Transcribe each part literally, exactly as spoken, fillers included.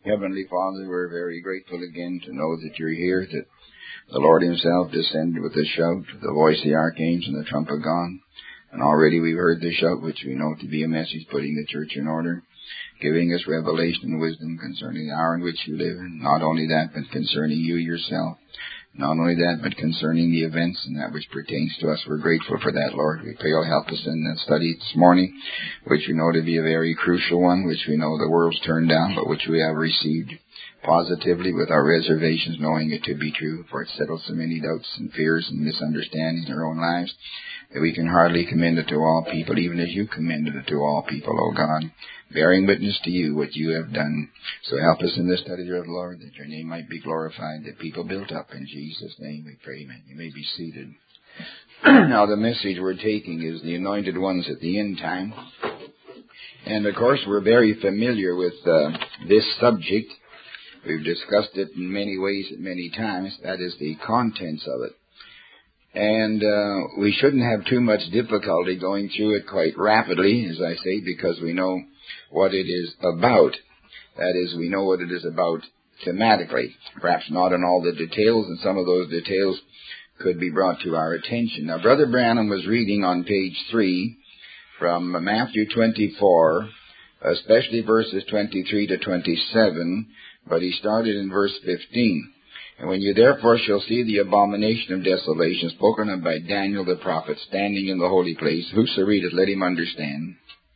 Heavenly Father, we're very grateful again to know that you're here, that the Lord himself descended with a shout, the voice of the archangel and the trump of God. And already we've heard the shout, which we know to be a message putting the church in order, giving us revelation and wisdom concerning the hour in which you live. And not only that, but concerning you yourself. Not only that, but concerning the events and that which pertains to us. We're grateful for that, Lord. We pray you'll help us in that study this morning, which we know to be a very crucial one, which we know the world's turned down, but which we have received positively with our reservations, knowing it to be true, for it settles so many doubts and fears and misunderstandings in our own lives that we can hardly commend it to all people, even as you commended it to all people, O God, bearing witness to you what you have done. So help us in this study, dear Lord, that your name might be glorified, that people built up. In Jesus' name we pray, amen. You may be seated. Now the message we're taking is the anointed ones at the end time. And of course we're very familiar with uh, this subject. We've discussed it in many ways at many times. That is the contents of it. And uh, we shouldn't have too much difficulty going through it quite rapidly, as I say, because we know what it is about. That is, we know what it is about thematically. Perhaps not in all the details, and some of those details could be brought to our attention. Now, Brother Branham was reading on page three from Matthew twenty-four, especially verses twenty-three to twenty-seven, but he started in verse fifteen. And when you therefore shall see the abomination of desolation spoken of by Daniel the prophet standing in the holy place, whoso readeth, let him understand.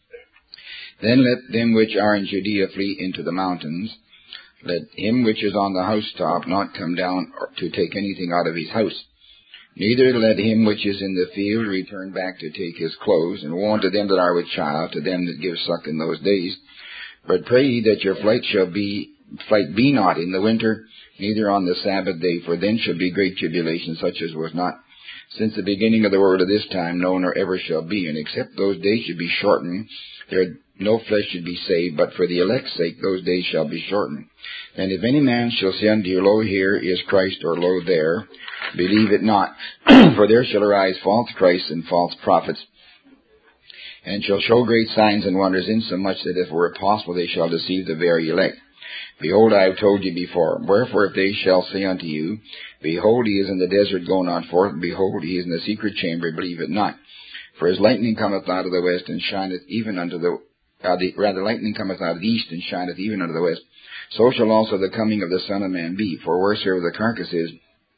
Then let them which are in Judea flee into the mountains. Let him which is on the housetop not come down to take anything out of his house. Neither let him which is in the field return back to take his clothes. And woe unto them that are with child, to them that give suck in those days. But pray ye that your flight shall be flight be not in the winter, neither on the Sabbath day, for then shall be great tribulation, such as was not since the beginning of the world of this time, no, nor ever shall be. And except those days should be shortened, there no flesh should be saved, but for the elect's sake those days shall be shortened. And if any man shall say unto you, Lo, here is Christ, or Lo, there, believe it not, for there shall arise false Christs and false prophets, and shall show great signs and wonders, insomuch that if it were possible they shall deceive the very elect. Behold, I have told you before. Wherefore, if they shall say unto you, Behold, he is in the desert going on forth, and behold, he is in the secret chamber, believe it not. For as lightning cometh out of the west, and shineth even unto the, uh, the rather lightning cometh out of the east, and shineth even unto the west, so shall also the coming of the Son of Man be. For wheresoever the carcass is,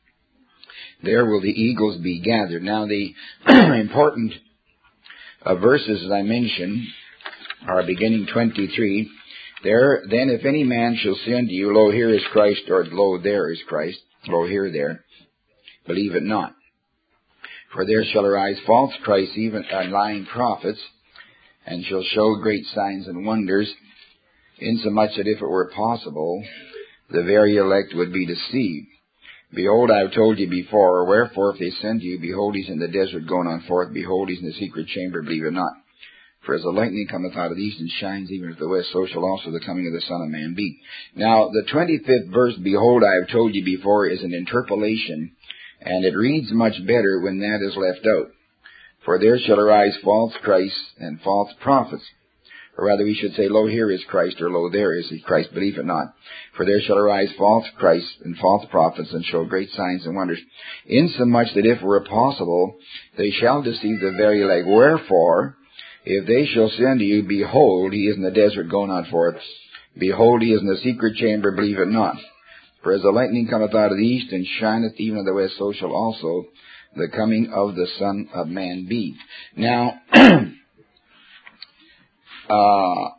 there will the eagles be gathered. Now the important uh, verses, as I mentioned, are beginning twenty-three. There, then if any man shall say unto you, Lo, here is Christ, or Lo, there is Christ, Lo, here, there, believe it not. For there shall arise false Christs, even uh, lying prophets, and shall show great signs and wonders, insomuch that if it were possible, the very elect would be deceived. Behold, I have told you before, wherefore if they send you, behold, he's in the desert going on forth, behold, he's in the secret chamber, believe it not. For as the lightning cometh out of the east and shines even to the west, so shall also the coming of the Son of Man be. Now, the twenty-fifth verse, Behold, I have told you before, is an interpolation, and it reads much better when that is left out. For there shall arise false Christs and false prophets. Or rather, we should say, Lo, here is Christ, or Lo, there is Christ, believe it not. For there shall arise false Christs and false prophets, and show great signs and wonders, insomuch that if it were possible, they shall deceive the very elect. Wherefore, if they shall say unto you, Behold, he is in the desert going on forth, behold, he is in the secret chamber, believe it not. For as the lightning cometh out of the east, and shineth even of the west, so shall also the coming of the Son of Man be. Now, uh,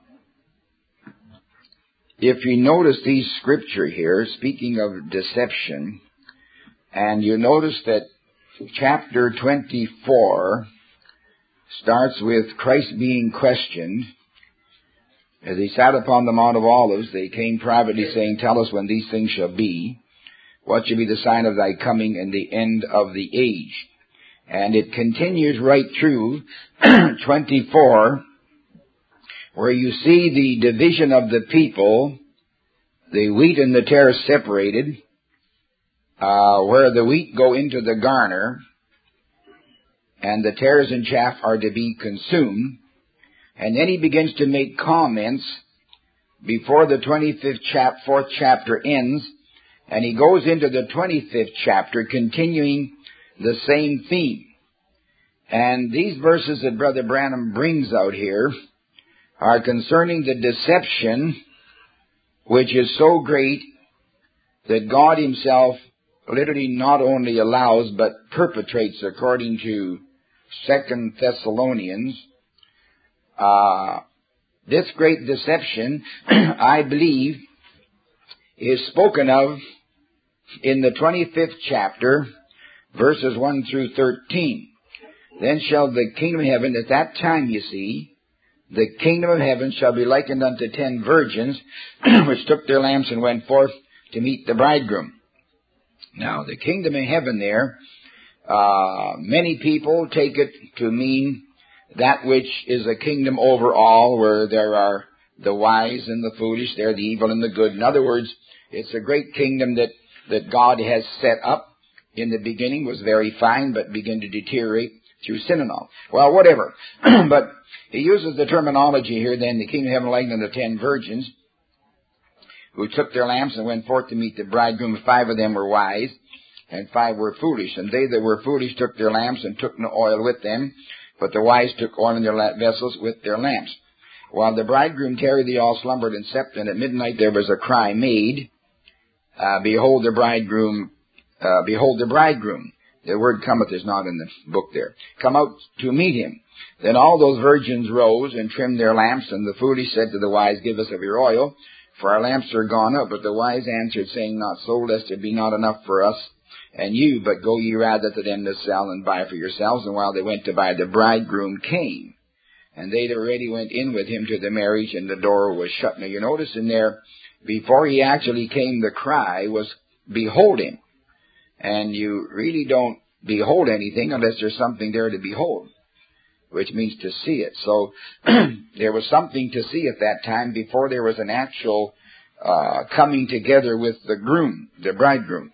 if you notice these scripture here, speaking of deception, and you notice that chapter twenty-four starts with Christ being questioned. As he sat upon the Mount of Olives, they came privately saying, Tell us when these things shall be. What shall be the sign of thy coming and the end of the age? And it continues right through twenty-four, where you see the division of the people, the wheat and the tares separated, uh, where the wheat go into the garner, and the tares and chaff are to be consumed. And then he begins to make comments before the twenty-fifth chap, fourth chapter ends, and he goes into the twenty-fifth chapter, continuing the same theme. And these verses that Brother Branham brings out here are concerning the deception which is so great that God himself literally not only allows but perpetrates, according to Second Thessalonians. Uh, this great deception, I believe, is spoken of in the twenty-fifth chapter, verses one through thirteen. Then shall the kingdom of heaven, at that time, you see, the kingdom of heaven shall be likened unto ten virgins, which took their lamps and went forth to meet the bridegroom. Now, the kingdom of heaven there, uh, many people take it to mean that which is a kingdom over all, where there are the wise and the foolish, there the evil and the good. In other words, it's a great kingdom that, that God has set up. In the beginning was very fine, but began to deteriorate through sin and all. Well, whatever. But he uses the terminology here, then, the kingdom of heaven likened unto ten virgins, who took their lamps and went forth to meet the bridegroom. Five of them were wise, and five were foolish. And they that were foolish took their lamps and took no oil with them, but the wise took oil in their vessels with their lamps. While the bridegroom tarried, they all slumbered and slept, and at midnight there was a cry made, uh, Behold the bridegroom, uh, behold the bridegroom. The word cometh is not in the book there. Come out to meet him. Then all those virgins rose and trimmed their lamps, and the foolish said to the wise, Give us of your oil, for our lamps are gone up. But the wise answered, saying, Not so, lest it be not enough for us and you, but go ye rather to them that sell and buy for yourselves. And while they went to buy, the bridegroom came, and they that already went in with him to the marriage, and the door was shut. Now you notice in there, before he actually came, the cry was, Behold him. And you really don't behold anything unless there's something there to behold, which means to see it. So there was something to see at that time before there was an actual uh, coming together with the groom, the bridegroom.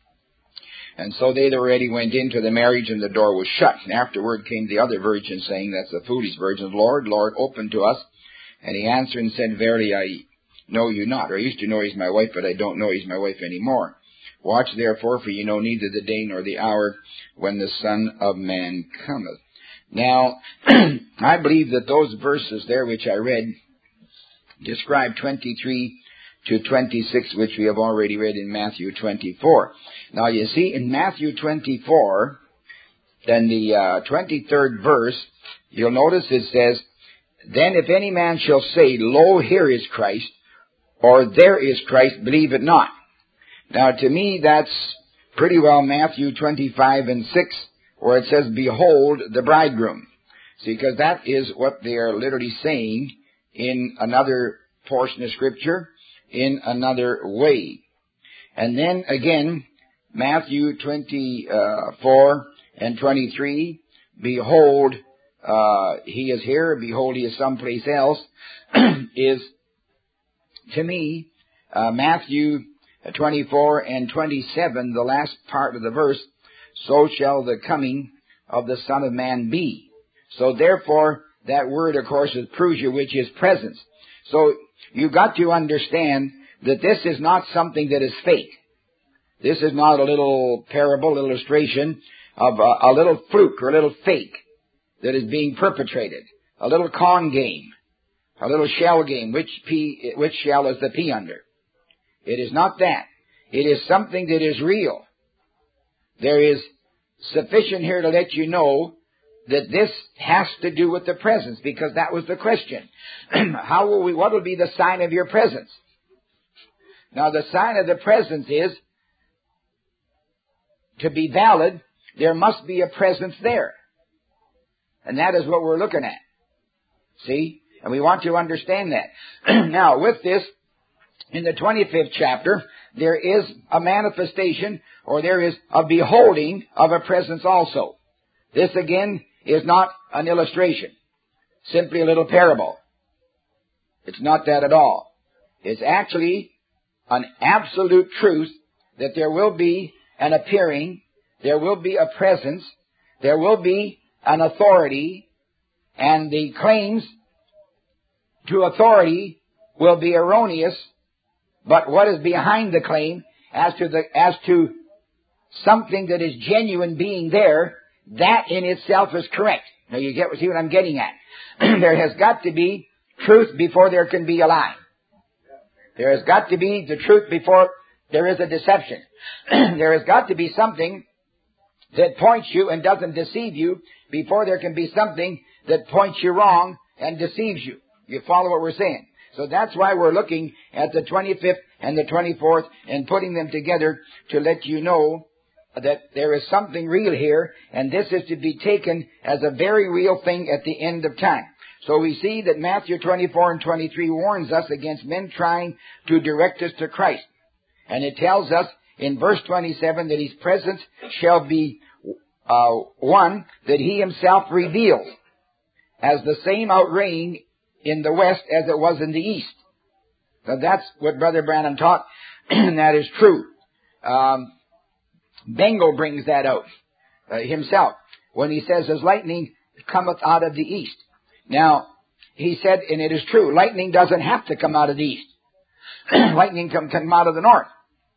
And so they that already went into the marriage, and the door was shut. And afterward came the other virgins, saying, that's the foolish virgins, Lord, Lord, open to us. And he answered and said, Verily I know you not. Or I used to know he's my wife, but I don't know he's my wife anymore. Watch therefore, for you know neither the day nor the hour when the Son of Man cometh. Now, I believe that those verses there which I read describe twenty-three to twenty-six, which we have already read in Matthew twenty-four. Now, you see, in Matthew twenty-four, then the uh, twenty-third verse, you'll notice it says, Then if any man shall say, Lo, here is Christ, or there is Christ, believe it not. Now, to me, that's pretty well Matthew twenty-five and six, where it says, Behold the bridegroom. See, because that is what they are literally saying in another portion of Scripture, in another way. And then, again, Matthew twenty-four and twenty-three, Behold, uh, he is here, behold, he is someplace else, is, to me, uh, Matthew twenty-four and twenty-seven, the last part of the verse, So shall the coming of the Son of Man be. So therefore, that word, of course, is prusia, which is presence. So you've got to understand that this is not something that is fake. This is not a little parable, illustration of a, a little fluke or a little fake that is being perpetrated. A little con game. A little shell game. Which P, which shell is the P under? It is not that. It is something that is real. There is sufficient here to let you know that this has to do with the presence, because that was the question. How will we, what will be the sign of your presence? Now, the sign of the presence is, to be valid, there must be a presence there. And that is what we're looking at. See? And we want to understand that. Now, with this, in the twenty-fifth chapter, there is a manifestation, or there is a beholding of a presence also. This, again, is not an illustration, simply a little parable. It's not that at all. It's actually an absolute truth that there will be an appearing, there will be a presence, there will be an authority, and the claims to authority will be erroneous, but what is behind the claim as to the, as to something that is genuine being there, that in itself is correct. Now you get, see what I'm getting at. There has got to be truth before there can be a lie. There has got to be the truth before there is a deception. There has got to be something that points you and doesn't deceive you before there can be something that points you wrong and deceives you. You follow what we're saying? So that's why we're looking at the twenty-fifth and the twenty-fourth and putting them together to let you know that there is something real here, and this is to be taken as a very real thing at the end of time. So we see that Matthew twenty-four and twenty-three warns us against men trying to direct us to Christ. And it tells us in verse twenty-seven that His presence shall be uh, one that He Himself reveals, as the same outraying in the west as it was in the east. So that's what Brother Branham taught, and that is true. Um, Bengel brings that out uh, himself when he says, as lightning cometh out of the east. Now, he said, and it is true, lightning doesn't have to come out of the east. Lightning can come out of the north.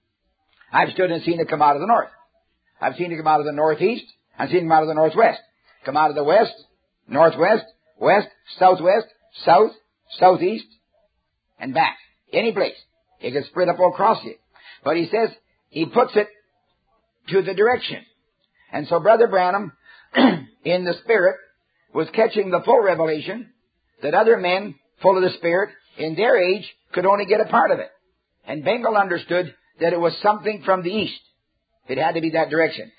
I've stood and seen it come out of the north. I've seen it come out of the northeast. I've seen it come out of the northwest. Come out of the west, northwest, west, southwest, south, southeast, and back. Any place. It can spread up all across it. But he says he puts it to the direction. And so Brother Branham, in the Spirit, was catching the full revelation that other men, full of the Spirit, in their age, could only get a part of it. And Bengel understood that it was something from the east. It had to be that direction.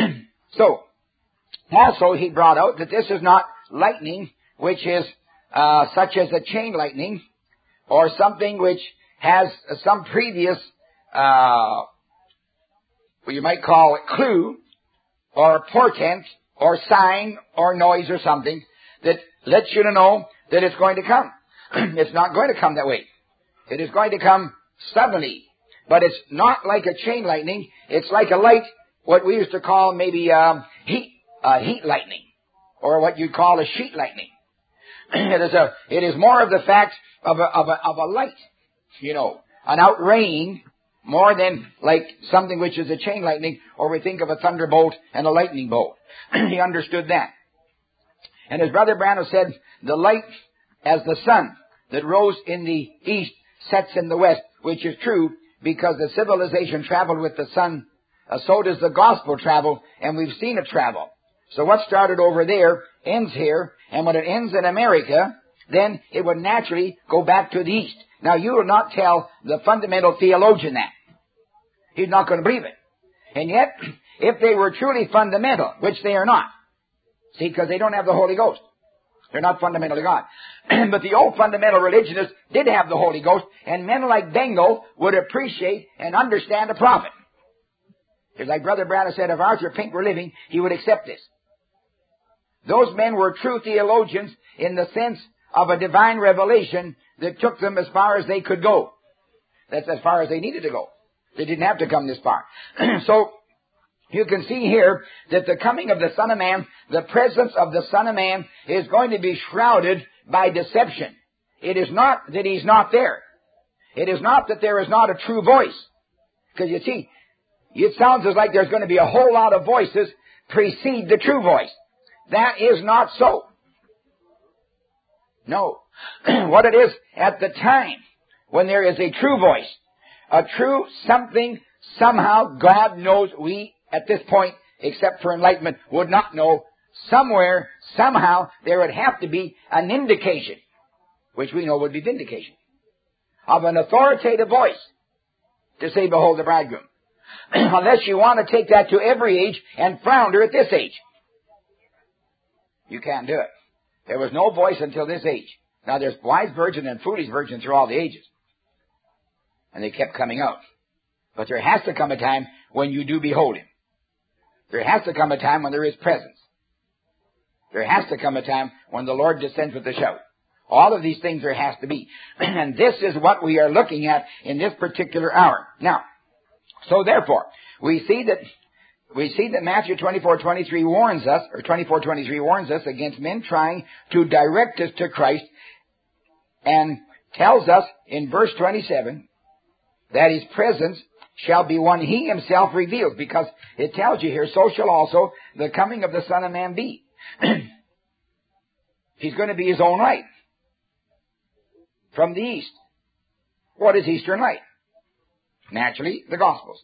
So, also he brought out that this is not lightning, which is uh, such as a chain lightning, or something which has some previous, uh, what you might call it, clue, or portent, or sign, or noise, or something that lets you to know that it's going to come. It's not going to come that way. It is going to come suddenly. But it's not like a chain lightning. It's like a light, what we used to call maybe um, heat, uh, heat lightning, or what you'd call a sheet lightning. It is a, it is more of the fact of a, of a, of a light, you know, an outraying, more than like something which is a chain lightning, or we think of a thunderbolt and a lightning bolt. He understood that. And as Brother Branham said, the light as the sun that rose in the east sets in the west, which is true, because the civilization traveled with the sun, uh, so does the gospel travel, and we've seen it travel. So what started over there ends here, and when it ends in America, then it would naturally go back to the east. Now, you will not tell the fundamental theologian that. He's not going to believe it. And yet, if they were truly fundamental, which they are not, see, because they don't have the Holy Ghost. They're not fundamentally God. But the old fundamental religionists did have the Holy Ghost, and men like Bengel would appreciate and understand a prophet. It's like Brother Branham said, if Arthur Pink were living, he would accept this. Those men were true theologians in the sense of a divine revelation that took them as far as they could go. That's as far as they needed to go. They didn't have to come this far. So, you can see here that the coming of the Son of Man, the presence of the Son of Man, is going to be shrouded by deception. It is not that He's not there. It is not that there is not a true voice. Because you see, it sounds as like there's going to be a whole lot of voices precede the true voice. That is not so. No. What it is at the time when there is a true voice, a true something, somehow God knows we at this point, except for enlightenment, would not know. Somewhere, somehow, there would have to be an indication, which we know would be vindication, of an authoritative voice to say, behold the bridegroom. Unless you want to take that to every age and flounder at this age. You can't do it. There was no voice until this age. Now there's wise virgin and foolish virgin through all the ages. And they kept coming out. But there has to come a time when you do behold Him. There has to come a time when there is presence. There has to come a time when the Lord descends with a shout. All of these things there has to be. And this is what we are looking at in this particular hour. Now, so therefore, we see that we see that Matthew twenty-four twenty-three warns us, or twenty-four twenty-three warns us against men trying to direct us to Christ and tells us in verse twenty-seven that His presence shall be one He Himself reveals, because it tells you here, so shall also the coming of the Son of Man be. He's going to be His own light from the east. What is Eastern light? Naturally, the Gospels.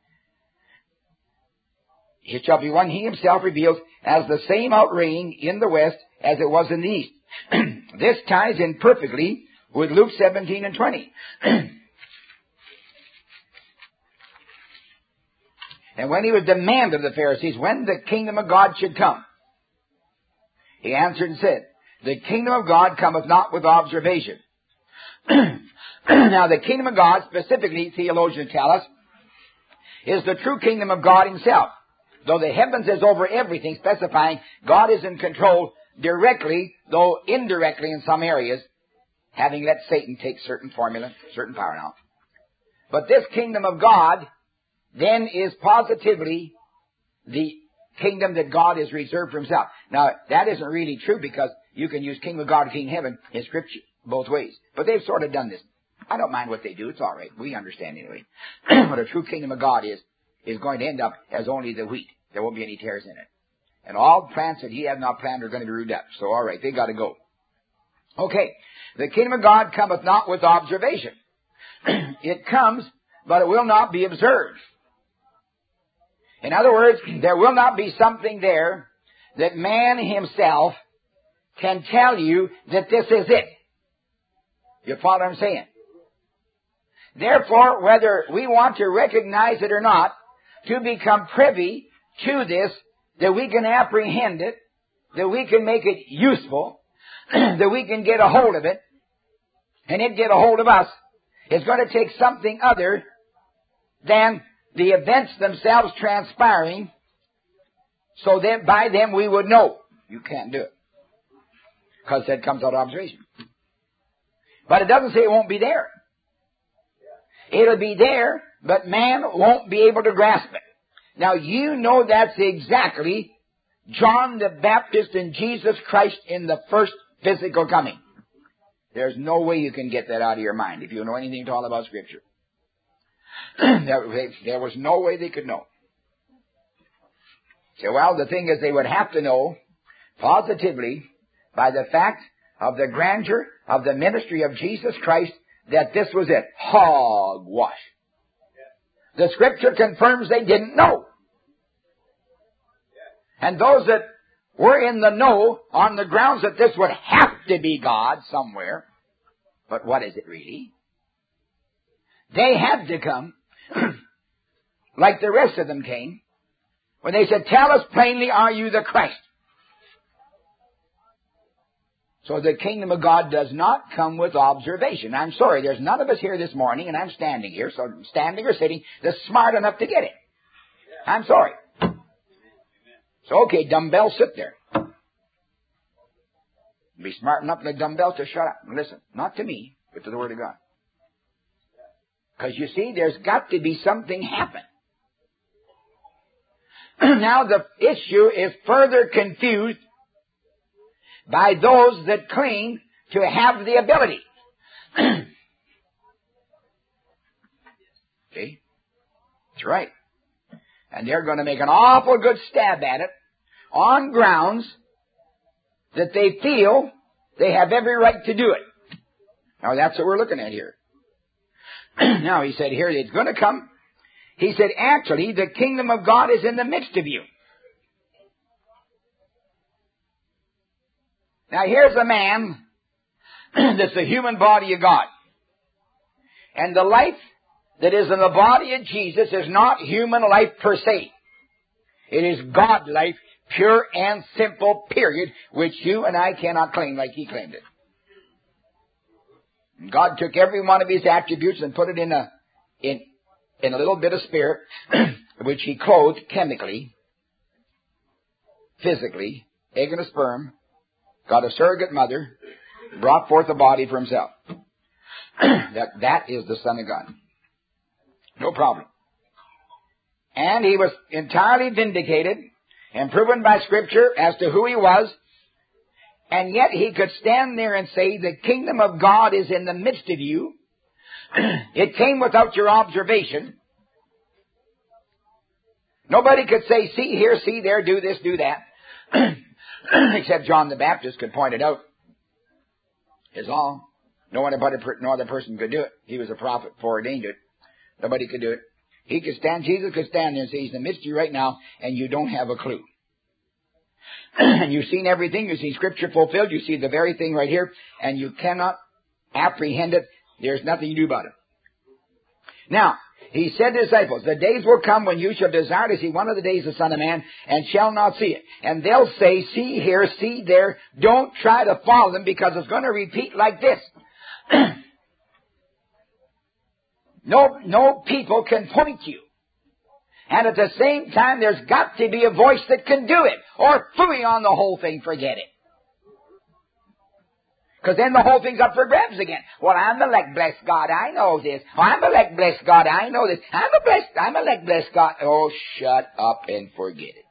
It shall be one He Himself reveals, as the same outraying in the west as it was in the east. This ties in perfectly with Luke seventeen and twenty. And when He was demanded of the Pharisees when the kingdom of God should come, He answered and said, the kingdom of God cometh not with observation. Now the kingdom of God, specifically, theologians tell us, is the true kingdom of God Himself. Though the heavens is over everything, specifying God is in control directly, though indirectly in some areas, having let Satan take certain formula, certain power now. But this kingdom of God then is positively the kingdom that God has reserved for Himself. Now, that isn't really true, because you can use kingdom of God and kingdom of heaven in Scripture both ways. But they've sort of done this. I don't mind what they do. It's all right. We understand anyway. What a true kingdom of God is, is going to end up as only the wheat. There won't be any tares in it. And all plants that He had not planted are going to be rooted up. So, all right, they got to go. Okay. The kingdom of God cometh not with observation. It comes, but it will not be observed. In other words, there will not be something there that man himself can tell you that this is it. You follow what I'm saying? Therefore, whether we want to recognize it or not, to become privy to this, that we can apprehend it, that we can make it useful, that we can get a hold of it, and it get a hold of us, it's going to take something other than the events themselves transpiring, so that by them we would know. You can't do it, because that comes out of observation. But it doesn't say it won't be there. It'll be there, but man won't be able to grasp it. Now, you know that's exactly John the Baptist and Jesus Christ in the first physical coming. There's no way you can get that out of your mind if you know anything at all about Scripture. there, there was no way they could know. So, well, the thing is, they would have to know positively by the fact of the grandeur of the ministry of Jesus Christ that this was it. Hogwash. The Scripture confirms they didn't know. And those that were in the know on the grounds that this would have to be God somewhere, but what is it really? They had to come, like the rest of them came, when they said, tell us plainly, are you the Christ? So the kingdom of God does not come with observation. I'm sorry, there's none of us here this morning, and I'm standing here, so standing or sitting, that's smart enough to get it. I'm sorry. So, okay, dumbbell, sit there. Be smart enough like dumbbell to shut up and listen. Not to me, but to the Word of God. Because you see, there's got to be something happen. Now the issue is further confused by those that claim to have the ability. See? That's right. And they're going to make an awful good stab at it on grounds that they feel they have every right to do it. Now that's what we're looking at here. Now he said here, it's going to come. He said, actually, the kingdom of God is in the midst of you. Now here's a man that's the human body of God. And the life that is in the body of Jesus is not human life per se. It is God life, pure and simple, period, which you and I cannot claim like he claimed it. And God took every one of his attributes and put it in a in in a little bit of spirit, which he clothed chemically, physically, egg and a sperm, got a surrogate mother, brought forth a body for himself. that that is the Son of God. No problem. And he was entirely vindicated and proven by Scripture as to who he was And yet he could stand there and say, the kingdom of God is in the midst of you. It came without your observation. Nobody could say, see here, see there, do this, do that. Except John the Baptist could point it out. Is all. No other, no other person could do it. He was a prophet, foreordained to it. Nobody could do it. He could stand, Jesus could stand there and say, he's in the midst of you right now, and you don't have a clue. And you've seen everything. You see Scripture fulfilled. You see the very thing right here, and you cannot apprehend it. There's nothing you do about it. Now, he said to the disciples, the days will come when you shall desire to see one of the days of the Son of Man, and shall not see it. And they'll say, see here, see there. Don't try to follow them, because it's going to repeat like this. No, no people can point you. And at the same time, there's got to be a voice that can do it. Or phooey on the whole thing, forget it. Because then the whole thing's up for grabs again. Well, I'm elect, bless God, I know this. Oh, I'm elect, bless God, I know this. I'm a blessed, I'm elect, bless God. Oh, shut up and forget it.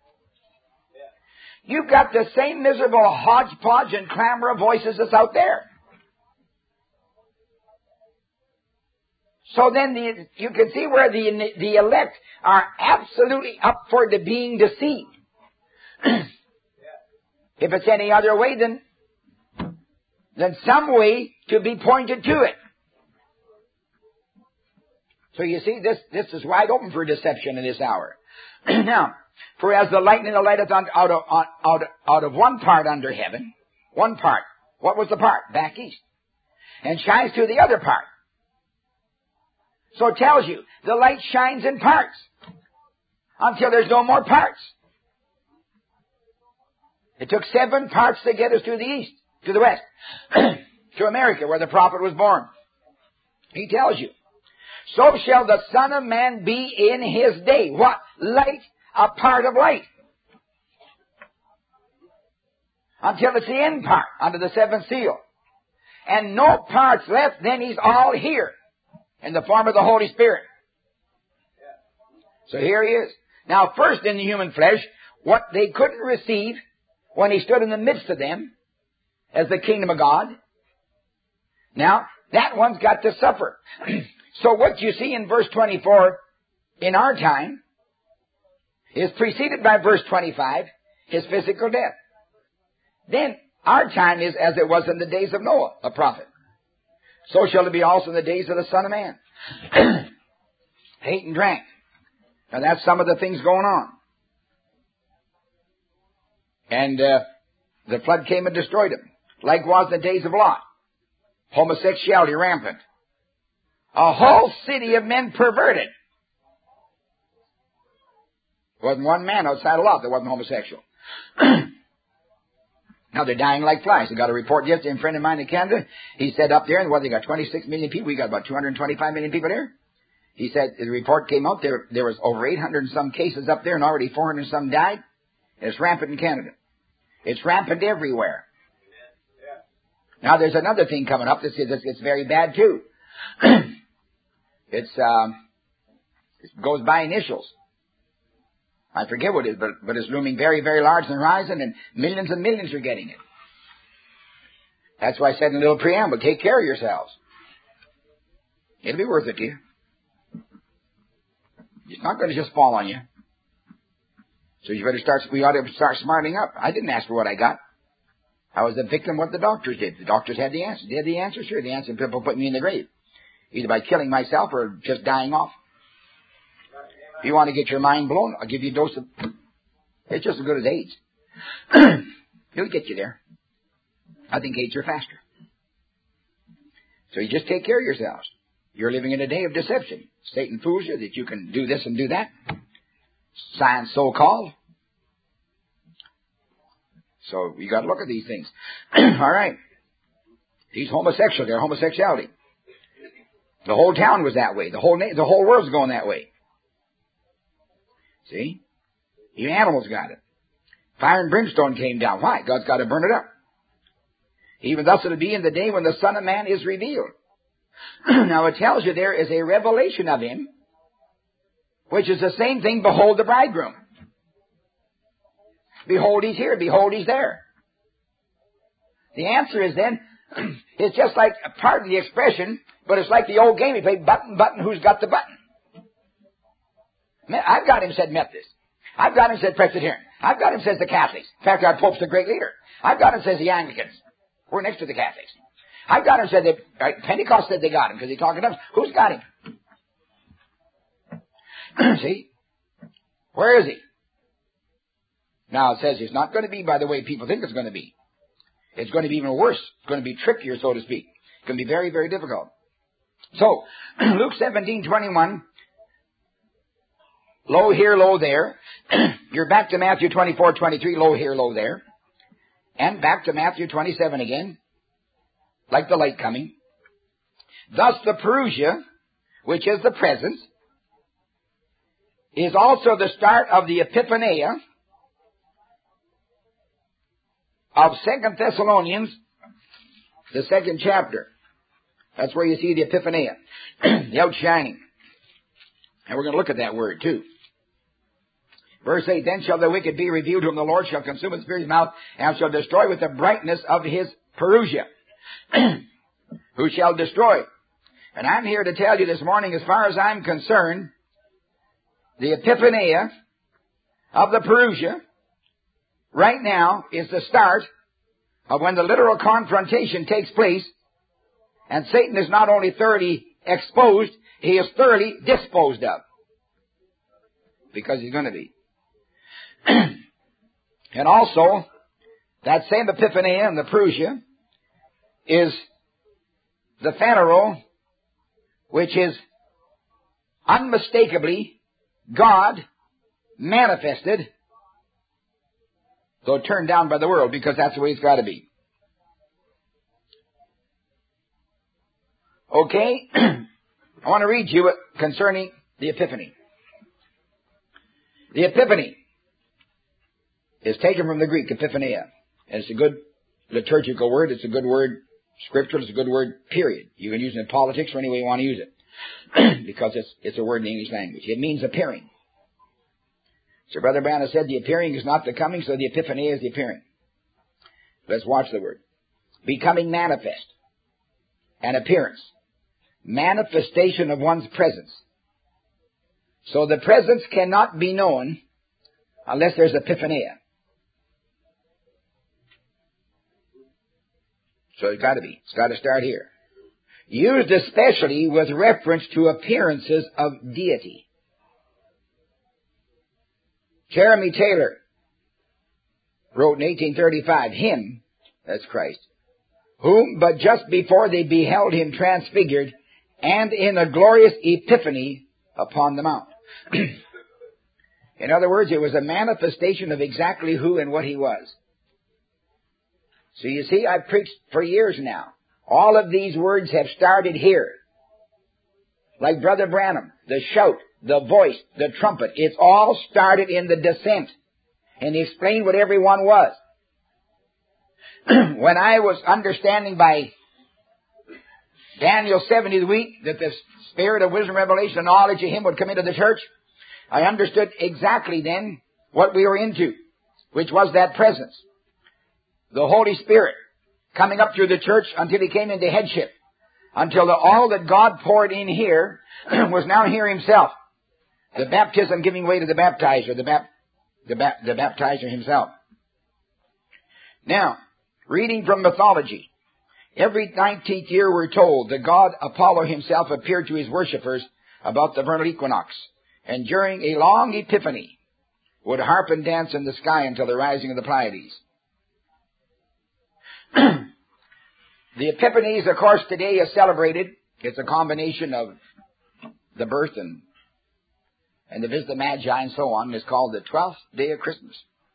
You've got the same miserable hodgepodge and clamor of voices that's out there. So then the, you can see where the, the elect are absolutely up for the being deceived. If it's any other way, then, then some way to be pointed to it. So you see, this, this is wide open for deception in this hour. Now, for as the lightning lighteth out of, out, of, out of one part under heaven, one part. What was the part? Back east. And shines to the other part. So it tells you, the light shines in parts until there's no more parts. It took seven parts to get us to the east, to the west, to America, where the prophet was born. He tells you, so shall the Son of Man be in his day. What? Light, a part of light. Until it's the end part, under the seventh seal. And no parts left, then he's all here. In the form of the Holy Spirit. So here he is. Now, first in the human flesh, what they couldn't receive when he stood in the midst of them as the kingdom of God. Now, that one's got to suffer. So what you see in verse twenty-four in our time is preceded by verse twenty-five, his physical death. Then our time is as it was in the days of Noah, a prophet. So shall it be also in the days of the Son of Man. Ate and drank. Now that's some of the things going on. And uh, the flood came and destroyed him. Like was the days of Lot. Homosexuality rampant. A whole city of men perverted. There wasn't one man outside of Lot that wasn't homosexual. Now they're dying like flies. I got a report yesterday, a friend of mine in Canada. He said up there, and what, they got twenty-six million people. We got about two hundred twenty-five million people there. He said the report came out there. There was over eight hundred and some cases up there, and already four hundred and some died. It's rampant in Canada. It's rampant everywhere. Now there's another thing coming up that says it's very bad too. It's um, it goes by initials. I forget what it is, but, but it's looming very, very large and rising, and millions and millions are getting it. That's why I said in a little preamble, take care of yourselves. It'll be worth it to you. It's not going to just fall on you. So you better start, we ought to start smarting up. I didn't ask for what I got. I was a victim of what the doctors did. The doctors had the answer. They had the answer, sure. The answer, people put me in the grave. Either by killing myself or just dying off. If you want to get your mind blown, I'll give you a dose of... It's just as good as AIDS. It'll get you there. I think AIDS are faster. So you just take care of yourselves. You're living in a day of deception. Satan fools you that you can do this and do that. Science so-called. So you got to look at these things. All right. These homosexuals, their homosexuality. The whole town was that way. The whole na- the whole world's going that way. See? Even animals got it. Fire and brimstone came down. Why? God's got to burn it up. Even thus it'll be in the day when the Son of Man is revealed. Now it tells you there is a revelation of him, which is the same thing, behold the bridegroom. Behold, he's here. Behold, he's there. The answer is then, it's just like, pardon the expression, but it's like the old game we played, button, button, who's got the button? I've got him said Methodist. I've got him said Presbyterian. I've got him says the Catholics. In fact, our Pope's a great leader. I've got him says the Anglicans. We're next to the Catholics. I've got him said that, right, Pentecost said they got him because he talking to us. Who's got him? See? Where is he? Now it says it's not going to be by the way people think it's going to be. It's going to be even worse. It's going to be trickier, so to speak. It's going to be very, very difficult. So, Luke seventeen twenty-one, low here, low there. You're back to Matthew twenty-four twenty-three, low here, low there. And back to Matthew twenty-seven again, like the light coming. Thus the Parousia, which is the presence, is also the start of the Epiphaneia of Second Thessalonians, the second chapter. That's where you see the Epiphaneia, the outshining. And we're going to look at that word too. Verse eight, then shall the wicked be revealed, whom the Lord shall consume with the Spirit of his mouth, and shall destroy with the brightness of his Parousia. Who shall destroy? And I'm here to tell you this morning, as far as I'm concerned, the Epiphaneia of the Parousia right now is the start of when the literal confrontation takes place, and Satan is not only thoroughly exposed, he is thoroughly disposed of. Because he's going to be. And also, that same Epiphaneia and the Parousia is the Phaneroo, which is unmistakably God manifested, though turned down by the world, because that's the way it's got to be. Okay, I want to read you concerning the Epiphany. The Epiphany is taken from the Greek, Epiphaneia. And it's a good liturgical word. It's a good word, scriptural. It's a good word, period. You can use it in politics or any way you want to use it. Because it's, it's a word in the English language. It means appearing. So Brother Branham said the appearing is not the coming, so the Epiphany is the appearing. Let's watch the word. Becoming manifest. An appearance. Manifestation of one's presence. So the presence cannot be known unless there's Epiphania. So it's got to be. It's got to start here. Used especially with reference to appearances of deity. Jeremy Taylor wrote in eighteen thirty-five, him, that's Christ, whom but just before they beheld him transfigured and in a glorious epiphany upon the mount. In other words, it was a manifestation of exactly who and what he was. So you see, I've preached for years now. All of these words have started here. Like Brother Branham, the shout, the voice, the trumpet. It's all started in the descent. And he explained what everyone was. When I was understanding by Daniel seventy the week that the spirit of wisdom, revelation, and knowledge of him would come into the church, I understood exactly then what we were into, which was that presence. The Holy Spirit coming up through the church until he came into headship. Until the, all that God poured in here was now here himself. The baptism giving way to the baptizer, the, bap, the, bap, the baptizer himself. Now, reading from mythology. Every nineteenth year we're told the god Apollo himself appeared to his worshippers about the vernal equinox, and during a long epiphany would harp and dance in the sky until the rising of the Pleiades. The Epiphanies, of course, today is celebrated. It's a combination of the birth and, and the visit of the Magi and so on. It's called the twelfth day of Christmas,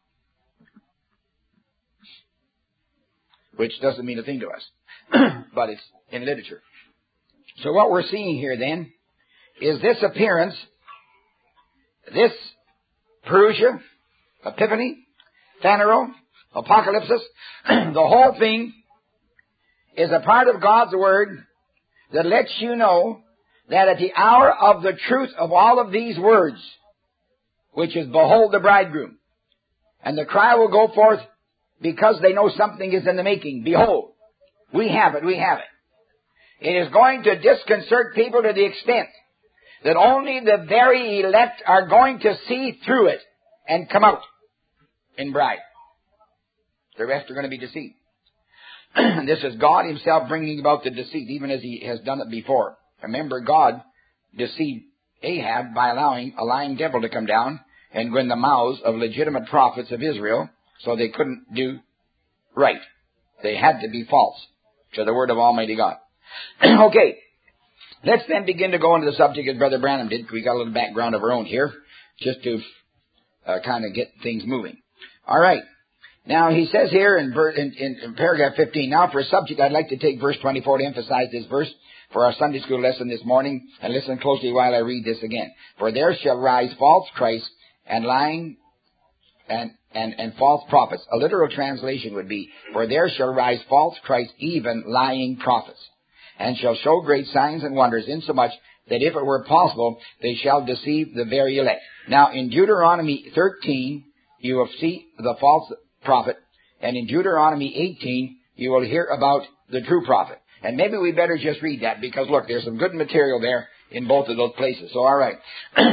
which doesn't mean a thing to us, but it's in literature. So what we're seeing here then is this appearance, this Parousia, Epiphany, Phaneroo, Apocalypsis, the whole thing is a part of God's Word that lets you know that at the hour of the truth of all of these words, which is, behold the bridegroom, and the cry will go forth, because they know something is in the making. Behold, we have it, we have it. It is going to disconcert people to the extent that only the very elect are going to see through it and come out in bride. The rest are going to be deceived. This is God Himself bringing about the deceit, even as He has done it before. Remember, God deceived Ahab by allowing a lying devil to come down and go in the mouths of legitimate prophets of Israel, so they couldn't do right. They had to be false to the word of Almighty God. Okay, let's then begin to go into the subject as Brother Branham did. We got a little background of our own here, just to uh, kind of get things moving. All right. Now, he says here in, in, in paragraph fifteen, now for a subject, I'd like to take verse twenty-four to emphasize this verse for our Sunday school lesson this morning, and listen closely while I read this again. For there shall rise false Christs and lying and, and, and false prophets. A literal translation would be, for there shall rise false Christs, even lying prophets, and shall show great signs and wonders, insomuch that if it were possible, they shall deceive the very elect. Now, in Deuteronomy thirteen, you will see the false prophet, and in Deuteronomy eighteen, you will hear about the true prophet. And maybe we better just read that, because look, there's some good material there in both of those places. So, all right.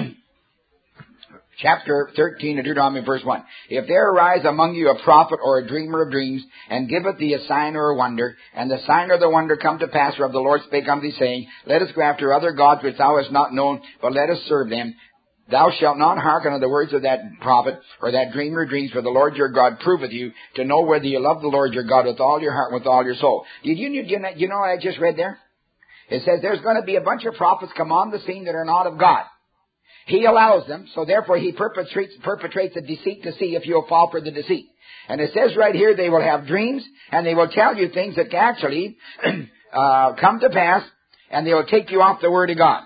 Chapter thirteen of Deuteronomy, verse one. If there arise among you a prophet or a dreamer of dreams, and giveth thee a sign or a wonder, and the sign or the wonder come to pass, whereof the Lord spake unto thee, saying, let us go after other gods which thou hast not known, but let us serve them. Thou shalt not hearken unto the words of that prophet or that dreamer of dreams, for the Lord your God proveth you to know whether you love the Lord your God with all your heart and with all your soul. Did you, you, you know what I just read there? It says there's going to be a bunch of prophets come on the scene that are not of God. He allows them, so therefore He perpetrates, perpetrates a deceit to see if you'll fall for the deceit. And it says right here they will have dreams, and they will tell you things that actually uh, come to pass, and they will take you off the Word of God.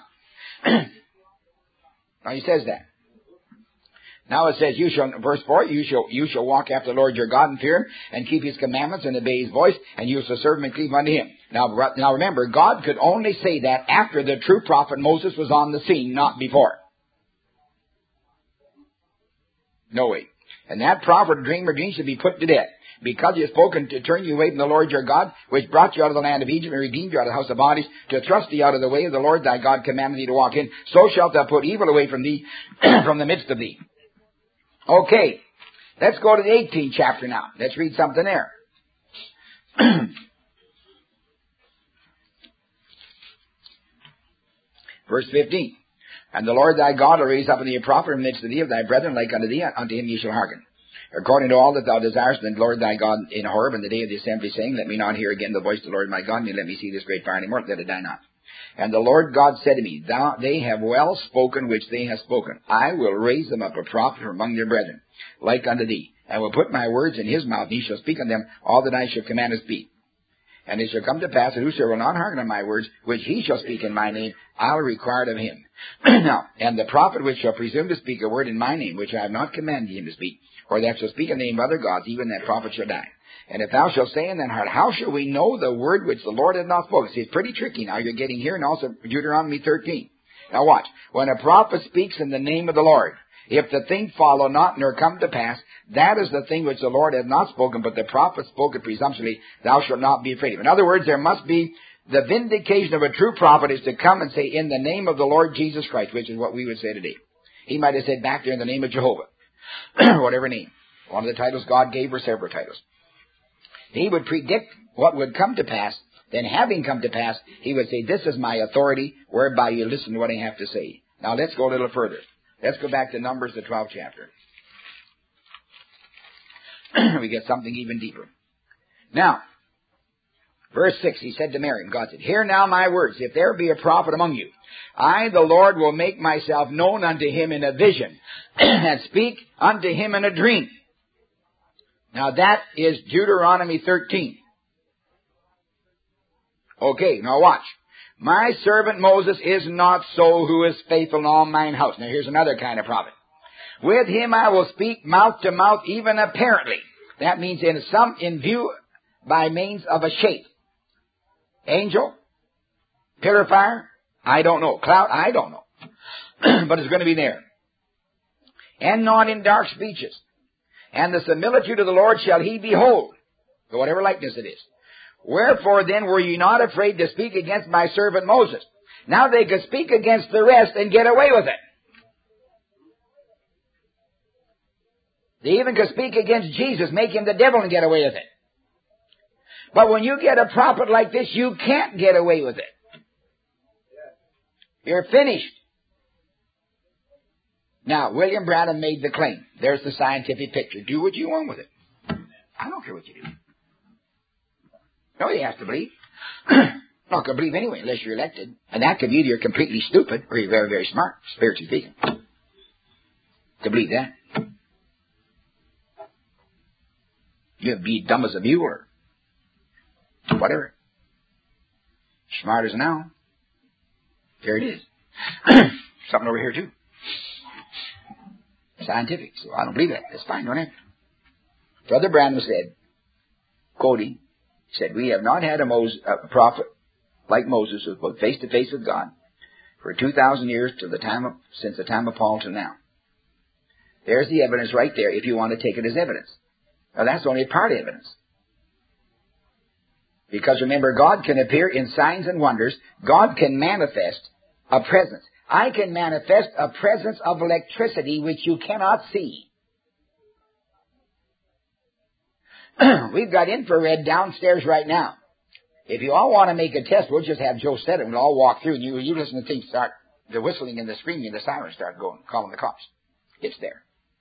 Now he says that. Now it says, you shall, verse four, you shall, you shall walk after the Lord your God and fear Him, and keep His commandments and obey His voice, and you shall serve Him and cleave unto Him. Now, now remember, God could only say that after the true prophet Moses was on the scene, not before. No way. And that prophet, dreamer, dream should be put to death, because He has spoken to turn you away from the Lord your God, which brought you out of the land of Egypt and redeemed you out of the house of bondage, to thrust thee out of the way of the Lord thy God commanded thee to walk in. So shalt thou put evil away from thee, from the midst of thee. Okay, let's go to the eighteenth chapter now. Let's read something there. Verse fifteen. And the Lord thy God will raise up unto thee a prophet in the midst of thee of thy brethren, like unto thee, unto him ye shall hearken. According to all that thou desirest, the Lord thy God in Horeb in the day of the assembly, saying, let me not hear again the voice of the Lord my God, and let me see this great fire any more, that it die not. And the Lord God said to me, thou, they have well spoken which they have spoken. I will raise them up a prophet from among their brethren, like unto thee, and will put my words in his mouth, and he shall speak unto them all that I shall command to speak. And it shall come to pass that whosoever will not hearken unto my words, which he shall speak in my name, I'll require it of him. Now, and the prophet which shall presume to speak a word in my name, which I have not commanded him to speak, or that shall speak in the name of other gods, even that prophet shall die. And if thou shalt say in thine heart, how shall we know the word which the Lord hath not spoken? See, it's pretty tricky now. You're getting here, and also Deuteronomy thirteen. Now watch. When a prophet speaks in the name of the Lord, if the thing follow not nor come to pass, that is the thing which the Lord hath not spoken, but the prophet spoke it presumptuously, thou shalt not be afraid of. In other words, there must be the vindication of a true prophet is to come and say, in the name of the Lord Jesus Christ, which is what we would say today. He might have said back there, in the name of Jehovah, whatever name. One of the titles God gave were several titles. He would predict what would come to pass. Then having come to pass, he would say, this is my authority, whereby you listen to what I have to say. Now let's go a little further. Let's go back to Numbers, the twelfth chapter. We get something even deeper. Now, verse six, he said to Miriam, God said, hear now my words. If there be a prophet among you, I, the Lord, will make myself known unto him in a vision, and speak unto him in a dream. Now that is Deuteronomy thirteen. Okay, now watch. My servant Moses is not so, who is faithful in all mine house. Now here's another kind of prophet. With him I will speak mouth to mouth, even apparently. That means in some, in view, by means of a shape. Angel? Pillar of fire? I don't know. Cloud? I don't know. But it's going to be there. And not in dark speeches. and the similitude of the Lord shall he behold, to whatever likeness it is. Wherefore then were ye not afraid to speak against my servant Moses? Now they could speak against the rest and get away with it. They even could speak against Jesus, make him the devil and get away with it. But when you get a prophet like this, you can't get away with it. You're finished. Now, William Branham made the claim. There's the scientific picture. Do what you want with it. I don't care what you do. Nobody has to believe. Not going to believe anyway unless you're elected. And that could be either you're completely stupid or you're very, very smart, spiritually speaking, to believe that. You'd be dumb as a mule or whatever. Smart as an owl. There it is. Something over here too. Scientific. So I don't believe that. That's fine, don't it? Brother Branham said, quoting, said, we have not had a, Moses, a prophet like Moses who was face to face with God for two thousand years till the time of, since the time of Paul to now. There's the evidence right there if you want to take it as evidence. Now that's only part of evidence. Because remember, God can appear in signs and wonders. God can manifest a presence. I can manifest a presence of electricity which you cannot see. We've got infrared downstairs right now. If you all want to make a test, we'll just have Joe set it and we'll all walk through and you, you listen to things start, the whistling and the screaming and the sirens start going, calling the cops. It's there.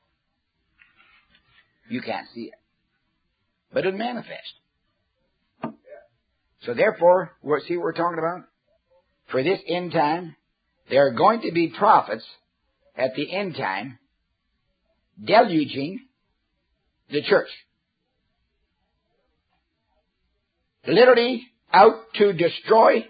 You can't see it. But it'll manifest. So therefore, we'll see what we're talking about? For this end time, there are going to be prophets at the end time deluging the church. Literally out to destroy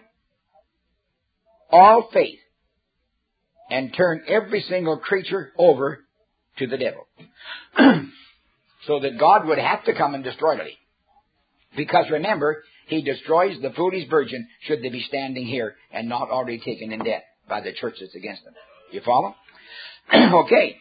all faith and turn every single creature over to the devil. So that God would have to come and destroy it. Because remember, he destroys the foolish virgin should they be standing here and not already taken in debt by the church that's against them. You follow? Okay.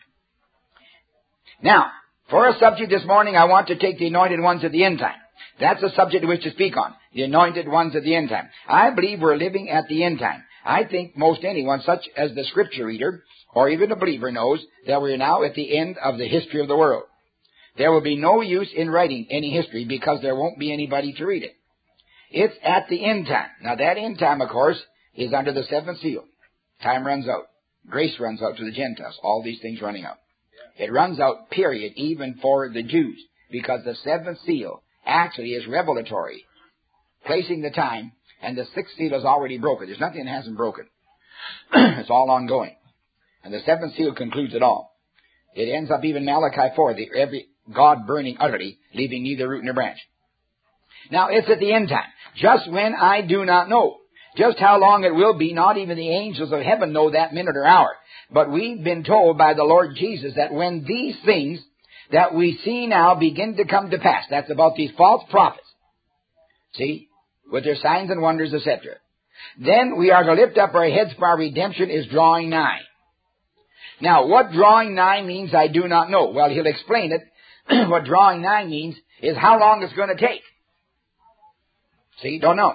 Now, for a subject this morning, I want to take the anointed ones of the end time. That's a subject I wish to speak on. The anointed ones of the end time. I believe we're living at the end time. I think most anyone, such as the scripture reader, or even a believer, knows that we're now at the end of the history of the world. There will be no use in writing any history because there won't be anybody to read it. It's at the end time. Now that end time, of course, is under the seventh seal. Time runs out. Grace runs out to the Gentiles. All these things running out. It runs out, period, even for the Jews. Because the seventh seal actually is revelatory, placing the time, and the sixth seal is already broken. There's nothing that hasn't broken. It's all ongoing. And the seventh seal concludes it all. It ends up even Malachi four, the every God burning utterly, leaving neither root nor branch. Now, it's at the end time. Just when I do not know. Just how long it will be, not even the angels of heaven know that minute or hour. But we've been told by the Lord Jesus that when these things that we see now begin to come to pass, that's about these false prophets, see, with their signs and wonders, et cetera, then we are to lift up our heads, for our redemption is drawing nigh. Now, what drawing nigh means, I do not know. Well, he'll explain it. What drawing nigh means is how long it's going to take. See, don't know.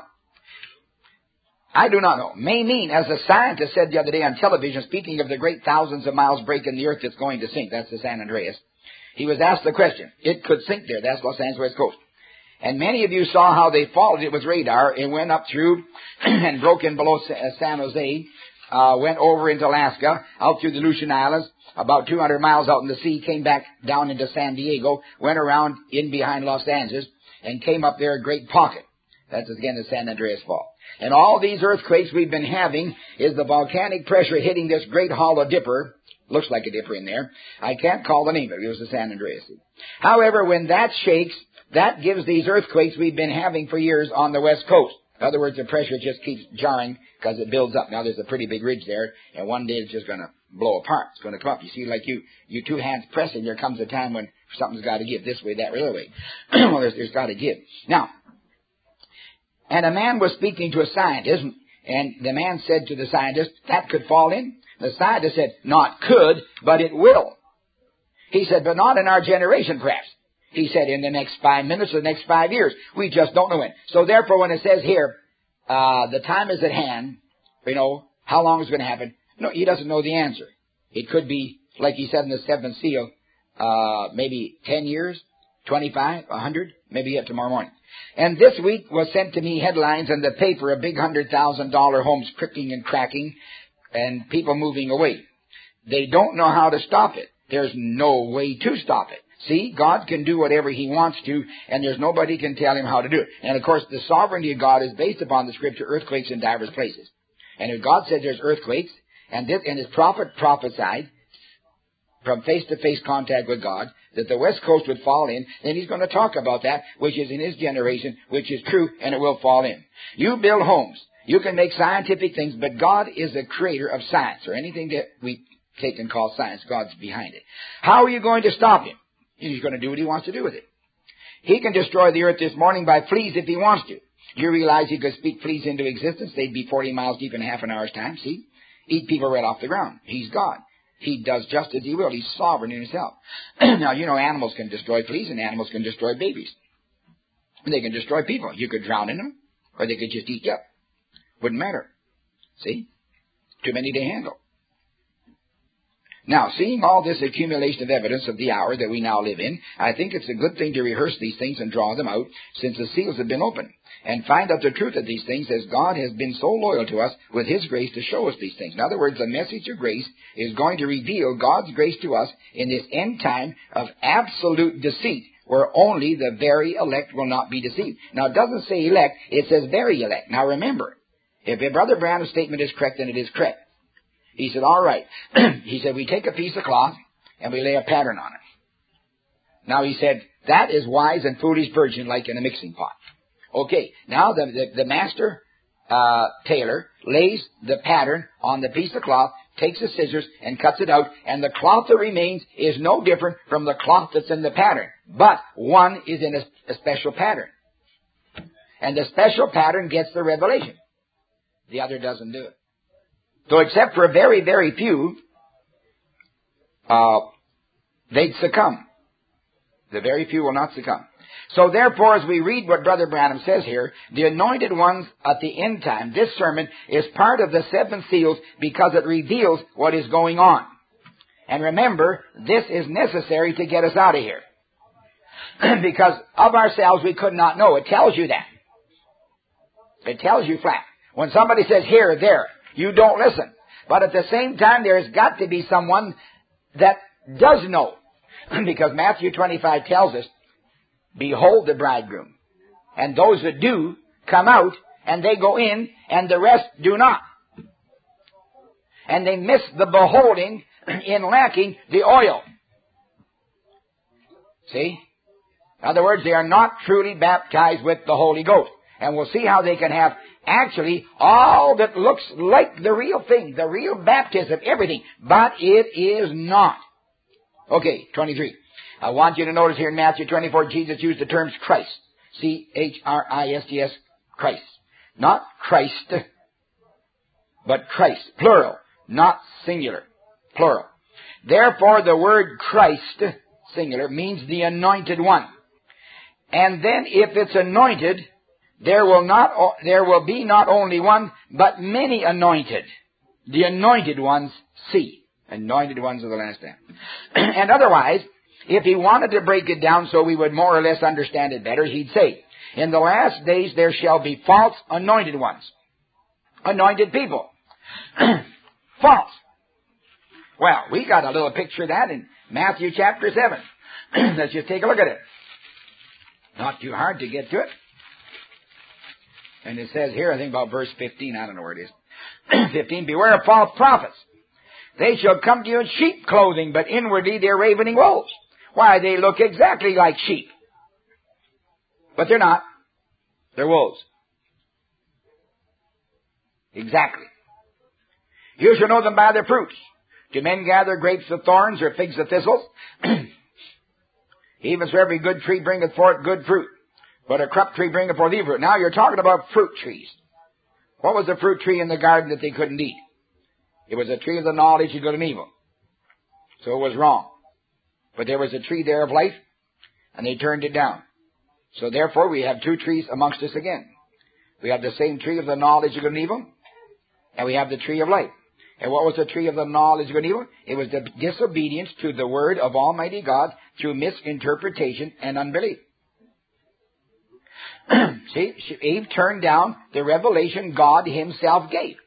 I do not know. May mean, as a scientist said the other day on television, speaking of the great thousands of miles break in the earth that's going to sink, that's the San Andreas, he was asked the question. It could sink there. That's Los Angeles coast. And many of you saw how they followed it with radar. It went up through and broke in below San Jose, uh, went over into Alaska, out through the Aleutian Islands, about two hundred miles out in the sea, came back down into San Diego, went around in behind Los Angeles, and came up there a great pocket. That's again the San Andreas Fault. And all these earthquakes we've been having is the volcanic pressure hitting this great hollow dipper. Looks like a dipper in there. I can't call the name of it. It was the San Andreas. However, when that shakes, that gives these earthquakes we've been having for years on the west coast. In other words, the pressure just keeps jarring because it builds up. Now, there's a pretty big ridge there, and one day it's just going to blow apart. It's going to come up. You see, like you, you two hands pressing, there comes a time when something's got to give this way, that other way. Well, there's, there's got to give. Now, and a man was speaking to a scientist, and the man said to the scientist, that could fall in? The scientist said, not could, but it will. He said, but not in our generation, perhaps. He said, in the next five minutes or the next five years. We just don't know when. So therefore, when it says here, uh, the time is at hand, you know, how long is it going to happen? No, he doesn't know the answer. It could be, like he said in the seventh seal, uh, maybe ten years, twenty-five, a hundred, maybe yet tomorrow morning. And this week was sent to me headlines in the paper, a big hundred thousand dollar homes cricking and cracking and people moving away. They don't know how to stop it. There's no way to stop it. See, God can do whatever He wants to, and there's nobody can tell Him how to do it. And of course, the sovereignty of God is based upon the Scripture, earthquakes in divers places. And if God said there's earthquakes, and this, and His prophet prophesied from face-to-face contact with God that the West Coast would fall in, then He's going to talk about that, which is in His generation, which is true, and it will fall in. You build homes. You can make scientific things, but God is the creator of science, or anything that we take and call science. God's behind it. How are you going to stop Him? He's going to do what He wants to do with it. He can destroy the earth this morning by fleas if He wants to. You realize He could speak fleas into existence. They'd be forty miles deep in half an hour's time. See? Eat people right off the ground. He's God. He does just as He will. He's sovereign in Himself. Now, you know, animals can destroy fleas and animals can destroy babies. And they can destroy people. You could drown in them, or they could just eat you up. Wouldn't matter. See? Too many to handle. Now, seeing all this accumulation of evidence of the hour that we now live in, I think it's a good thing to rehearse these things and draw them out, since the seals have been opened, and find out the truth of these things, as God has been so loyal to us with His grace to show us these things. In other words, the message of grace is going to reveal God's grace to us in this end time of absolute deceit, where only the very elect will not be deceived. Now, it doesn't say elect, it says very elect. Now, remember, if Brother Branham's statement is correct, then it is correct. He said, all right. He said, we take a piece of cloth and we lay a pattern on it. Now, he said, that is wise and foolish virgin like in a mixing pot. Okay, now the, the, the master uh, tailor lays the pattern on the piece of cloth, takes the scissors and cuts it out, and the cloth that remains is no different from the cloth that's in the pattern. But one is in a, a special pattern. And the special pattern gets the revelation. The other doesn't do it. So except for a very, very few, uh, they'd succumb. The very few will not succumb. So therefore, as we read what Brother Branham says here, the anointed ones at the end time, this sermon is part of the seven seals because it reveals what is going on. And remember, this is necessary to get us out of here. Because of ourselves we could not know. It tells you that. It tells you flat. When somebody says here or there, you don't listen. But at the same time, there's got to be someone that does know. Because Matthew twenty-five tells us, behold the bridegroom. And those that do come out, and they go in, and the rest do not. And they miss the beholding in lacking the oil. See? In other words, they are not truly baptized with the Holy Ghost. And we'll see how they can have actually all that looks like the real thing, the real baptism, everything. But it is not. Okay, twenty-three. I want you to notice here in Matthew twenty-four, Jesus used the terms Christ. C H R I S T S, Christ. Not Christ, but Christ, plural, not singular, plural. Therefore, the word Christ, singular, means the anointed one. And then if it's anointed, there will not, there will be not only one, but many anointed. The anointed ones see. Anointed ones of the last time. And otherwise, if he wanted to break it down so we would more or less understand it better, he'd say, in the last days there shall be false anointed ones. Anointed people. False. Well, we got a little picture of that in Matthew chapter seven. Let's just take a look at it. Not too hard to get to it. And it says here, I think about verse fifteen, I don't know where it is. fifteen, beware of false prophets. They shall come to you in sheep clothing, but inwardly they're ravening wolves. Why, they look exactly like sheep. But they're not. They're wolves. Exactly. You shall know them by their fruits. Do men gather grapes of thorns or figs of thistles? Even so every good tree bringeth forth good fruit, but a corrupt tree bringeth forth evil fruit. Now you're talking about fruit trees. What was the fruit tree in the garden that they couldn't eat? It was a tree of the knowledge of good and evil. So it was wrong. But there was a tree there of life, and they turned it down. So therefore, we have two trees amongst us again. We have the same tree of the knowledge of good and evil, and we have the tree of life. And what was the tree of the knowledge of good and evil? It was the disobedience to the word of Almighty God through misinterpretation and unbelief. See, Eve turned down the revelation God himself gave.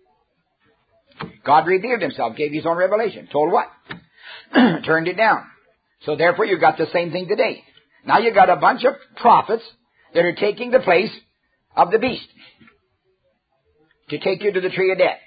God revealed himself, gave his own revelation. Told what? Turned it down. So therefore you got the same thing today. Now you got a bunch of prophets that are taking the place of the beast to take you to the tree of death.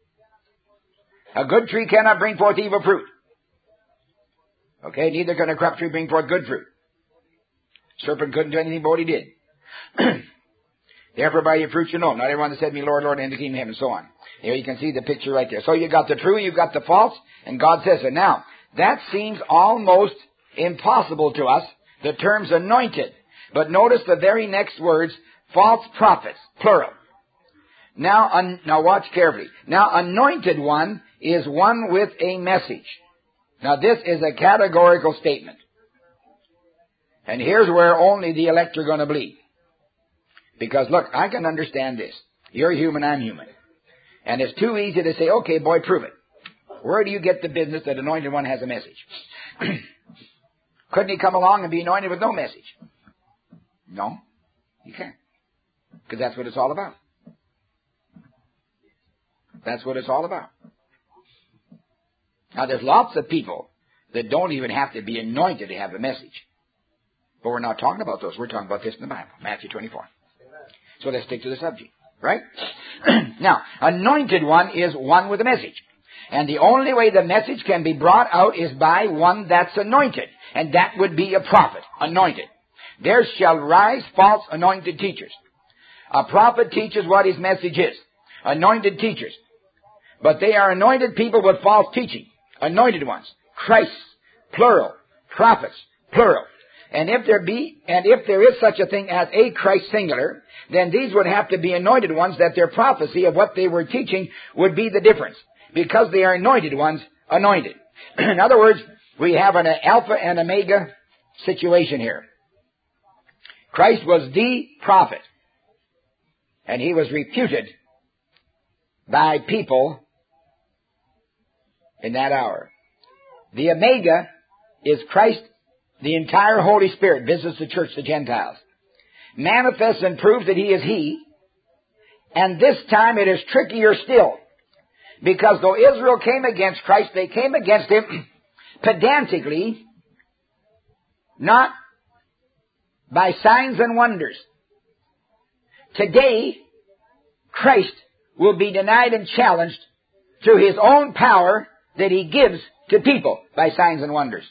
A good tree cannot bring forth evil fruit. Okay, neither can a corrupt tree bring forth good fruit. Serpent couldn't do anything but what he did. Therefore by your fruits you know. Not everyone that said to me, Lord, Lord, enter the kingdom of heaven, and so on. Here you can see the picture right there. So you got the true, you got the false, and God says it. Now, that seems almost impossible to us, the terms anointed. But notice the very next words, false prophets, plural. Now, un, now watch carefully. Now, anointed one is one with a message. Now, this is a categorical statement. And here's where only the elect are going to believe. Because, look, I can understand this. You're human, I'm human. And it's too easy to say, okay, boy, prove it. Where do you get the business that anointed one has a message? Couldn't he come along and be anointed with no message? No, you can't. Because that's what it's all about. That's what it's all about. Now, there's lots of people that don't even have to be anointed to have a message. But we're not talking about those. We're talking about this in the Bible, Matthew twenty-four. So let's stick to the subject, right? Now, anointed one is one with a message. And the only way the message can be brought out is by one that's anointed. And that would be a prophet, anointed. There shall rise false anointed teachers. A prophet teaches what his message is. Anointed teachers. But they are anointed people with false teaching. Anointed ones. Christ, plural. Prophets, plural. And if there be, and if there is such a thing as a Christ singular, then these would have to be anointed ones that their prophecy of what they were teaching would be the difference. Because they are anointed ones, anointed. In other words, we have an alpha and omega situation here. Christ was the prophet. And he was refuted by people in that hour. The omega is Christ. The entire Holy Spirit visits the church, the Gentiles. Manifests and proves that he is he. And this time it is trickier still. Because though Israel came against Christ, they came against him pedantically, not by signs and wonders. Today, Christ will be denied and challenged through his own power that he gives to people by signs and wonders.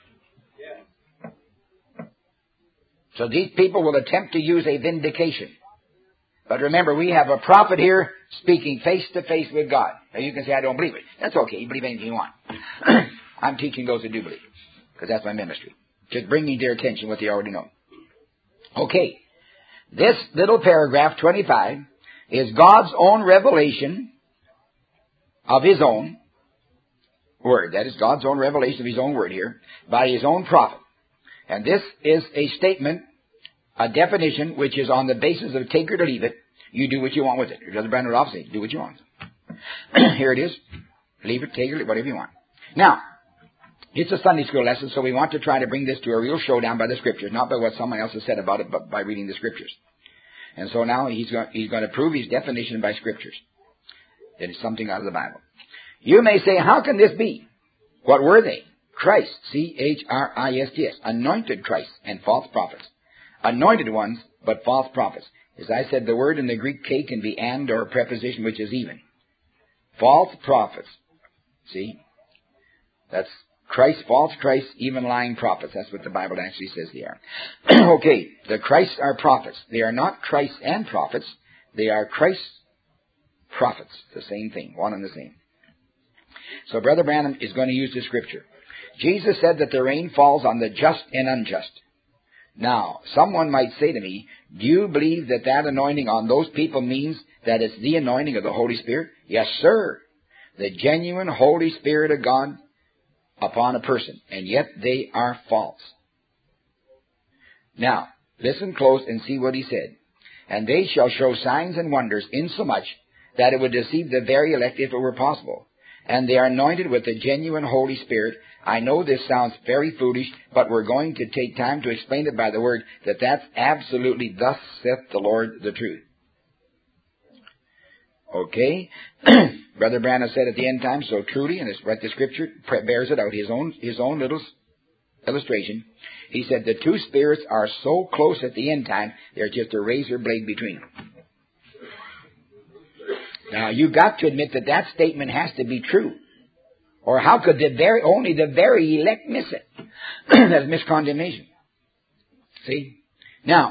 So these people will attempt to use a vindication. But remember, we have a prophet here speaking face to face with God. Now you can say, I don't believe it. That's okay. You believe anything you want. I'm teaching those that do believe. Because that's my ministry. Just bringing to their attention what they already know. Okay. This little paragraph, twenty-five, is God's own revelation of his own word. That is God's own revelation of his own word here by his own prophet. And this is a statement, a definition, which is on the basis of take it or leave it. You do what you want with it. It doesn't brand it off, say, do what you want. Here it is. Leave it, take it, whatever you want. Now, it's a Sunday school lesson, so we want to try to bring this to a real showdown by the Scriptures, not by what someone else has said about it, but by reading the Scriptures. And so now he's going, he's going to prove his definition by Scriptures. That it's something out of the Bible. You may say, how can this be? What were they? Christ, C H R I S T S, anointed Christ and false prophets. Anointed ones, but false prophets. As I said, the word in the Greek K can be and or a preposition which is even. False prophets. See? That's Christ, false Christ, even lying prophets. That's what the Bible actually says they are. Okay, the Christs are prophets. They are not Christ and prophets. They are Christ prophets. The same thing, one and the same. So Brother Branham is going to use the Scripture. Jesus said that the rain falls on the just and unjust. Now, someone might say to me, do you believe that that anointing on those people means that it's the anointing of the Holy Spirit? Yes, sir. The genuine Holy Spirit of God upon a person, and yet they are false. Now, listen close and see what he said. And they shall show signs and wonders, insomuch that it would deceive the very elect if it were possible. And they are anointed with the genuine Holy Spirit. I know this sounds very foolish, but we're going to take time to explain it by the word that that's absolutely thus saith the Lord the truth. Okay? Brother Branham said at the end time so truly, and it's right, the Scripture bears it out, his own, his own little illustration. He said the two spirits are so close at the end time, there's just a razor blade between them. Now, you've got to admit that that statement has to be true. Or how could the very, only the very elect miss it? That's miscondemnation. See? Now,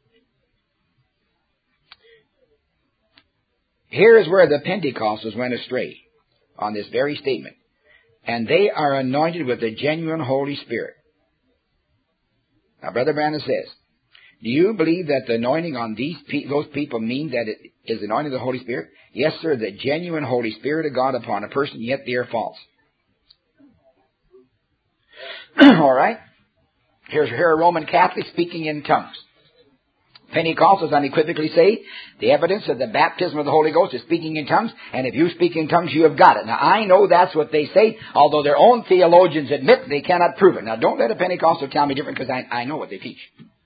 here is where the Pentecostals went astray on this very statement. And they are anointed with the genuine Holy Spirit. Now, Brother Branham says, do you believe that the anointing on these pe- those people mean that it is the anointing of the Holy Spirit? Yes, sir, the genuine Holy Spirit of God upon a person, yet they are false. All right? Here's here a Roman Catholic speaking in tongues. Pentecostals unequivocally say the evidence of the baptism of the Holy Ghost is speaking in tongues, and if you speak in tongues, you have got it. Now, I know that's what they say, although their own theologians admit they cannot prove it. Now, don't let a Pentecostal tell me different, because I, I know what they teach.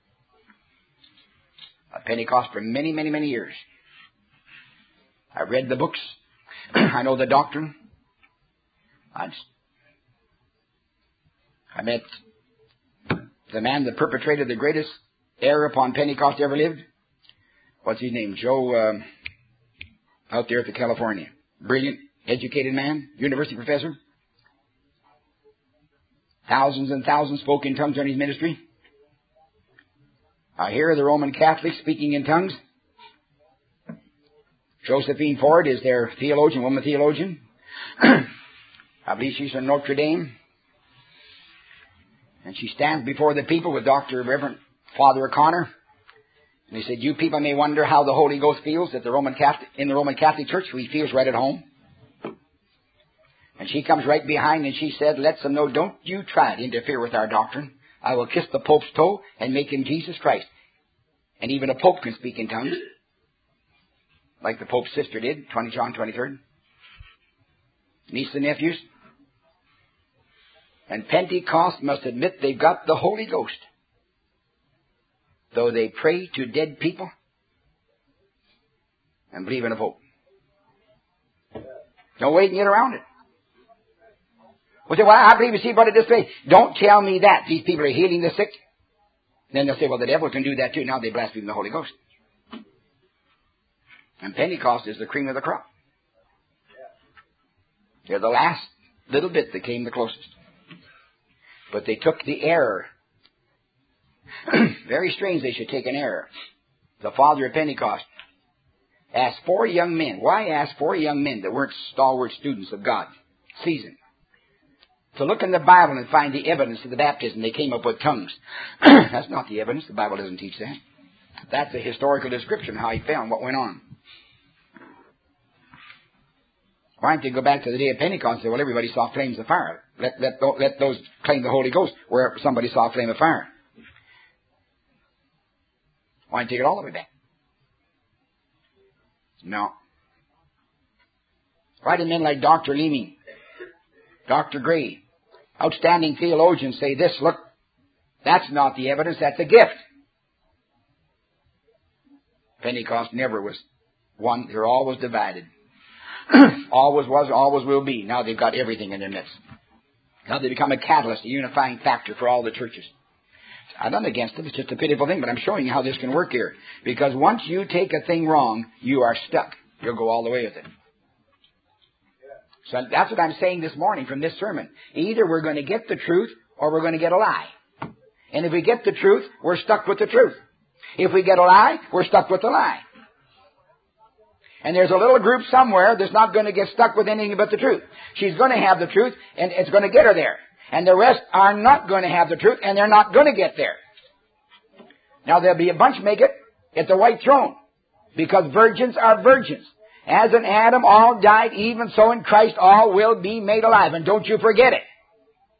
A Pentecost for many, many, many years. I've read the books. I know the doctrine. I, just, I met the man that perpetrated the greatest error upon Pentecost ever lived. What's his name? Joe, um, out there at the California. Brilliant, educated man, university professor. Thousands and thousands spoke in tongues during his ministry. I hear the Roman Catholics speaking in tongues. Josephine Ford is their theologian, woman theologian. I believe she's from Notre Dame. And she stands before the people with Doctor Reverend Father O'Connor. And he said, you people may wonder how the Holy Ghost feels at the Roman Catholic, in the Roman Catholic Church. So he feels right at home. And she comes right behind and she said, lets them know, don't you try to interfere with our doctrine. I will kiss the Pope's toe and make him Jesus Christ. And even a Pope can speak in tongues. Like the Pope's sister did, twentieth John twenty-third. Niece and nephews. And Pentecost must admit they've got the Holy Ghost. Though they pray to dead people and believe in a Pope. No way you can get around it. Well, say, well, I believe you see about it this way. Don't tell me that. These people are healing the sick. Then they'll say, well, the devil can do that too. Now they blaspheme the Holy Ghost. And Pentecost is the cream of the crop. They're the last little bit that came the closest. But they took the error. Very strange they should take an error. The father of Pentecost asked four young men. Why ask four young men that weren't stalwart students of God? Seasoned. To look in the Bible and find the evidence of the baptism. They came up with tongues. That's not the evidence. The Bible doesn't teach that. That's a historical description of how he fell and what went on. Why don't they go back to the day of Pentecost and say, well, everybody saw flames of fire. Let, let, let those claim the Holy Ghost where somebody saw a flame of fire. Why don't you take it all the way back? No. Why do men like Doctor Leeming, Doctor Gray, outstanding theologians say this, look, that's not the evidence, that's a gift. Pentecost never was one, they're always divided. Always was, always will be. Now they've got everything in their midst. Now they become a catalyst, a unifying factor for all the churches. I'm not against it, it's just a pitiful thing, but I'm showing you how this can work here. Because once you take a thing wrong, you are stuck. You'll go all the way with it. So that's what I'm saying this morning from this sermon. Either we're going to get the truth or we're going to get a lie. And if we get the truth, we're stuck with the truth. If we get a lie, we're stuck with the lie. And there's a little group somewhere that's not going to get stuck with anything but the truth. She's going to have the truth, and it's going to get her there. And the rest are not going to have the truth, and they're not going to get there. Now, there'll be a bunch make it at the white throne, because virgins are virgins. As in Adam all died, even so in Christ all will be made alive. And don't you forget it.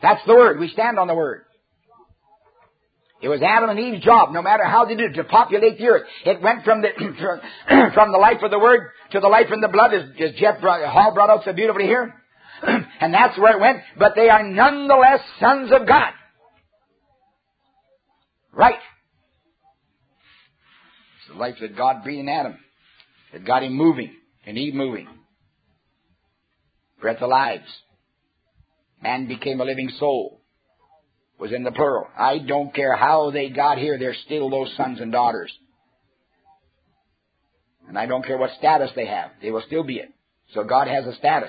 That's the Word. We stand on the Word. It was Adam and Eve's job, no matter how they did it, to populate the earth. It went from the from the life of the Word to the life in the blood, as, as Jeff brought, Hall brought out so beautifully here. And that's where it went. But they are nonetheless sons of God. Right. It's the life that God breathed in Adam. It got him moving and Eve moving. Breath of lives. Man became a living soul. Was in the plural. I don't care how they got here, they're still those sons and daughters. And I don't care what status they have, they will still be it. So God has a status.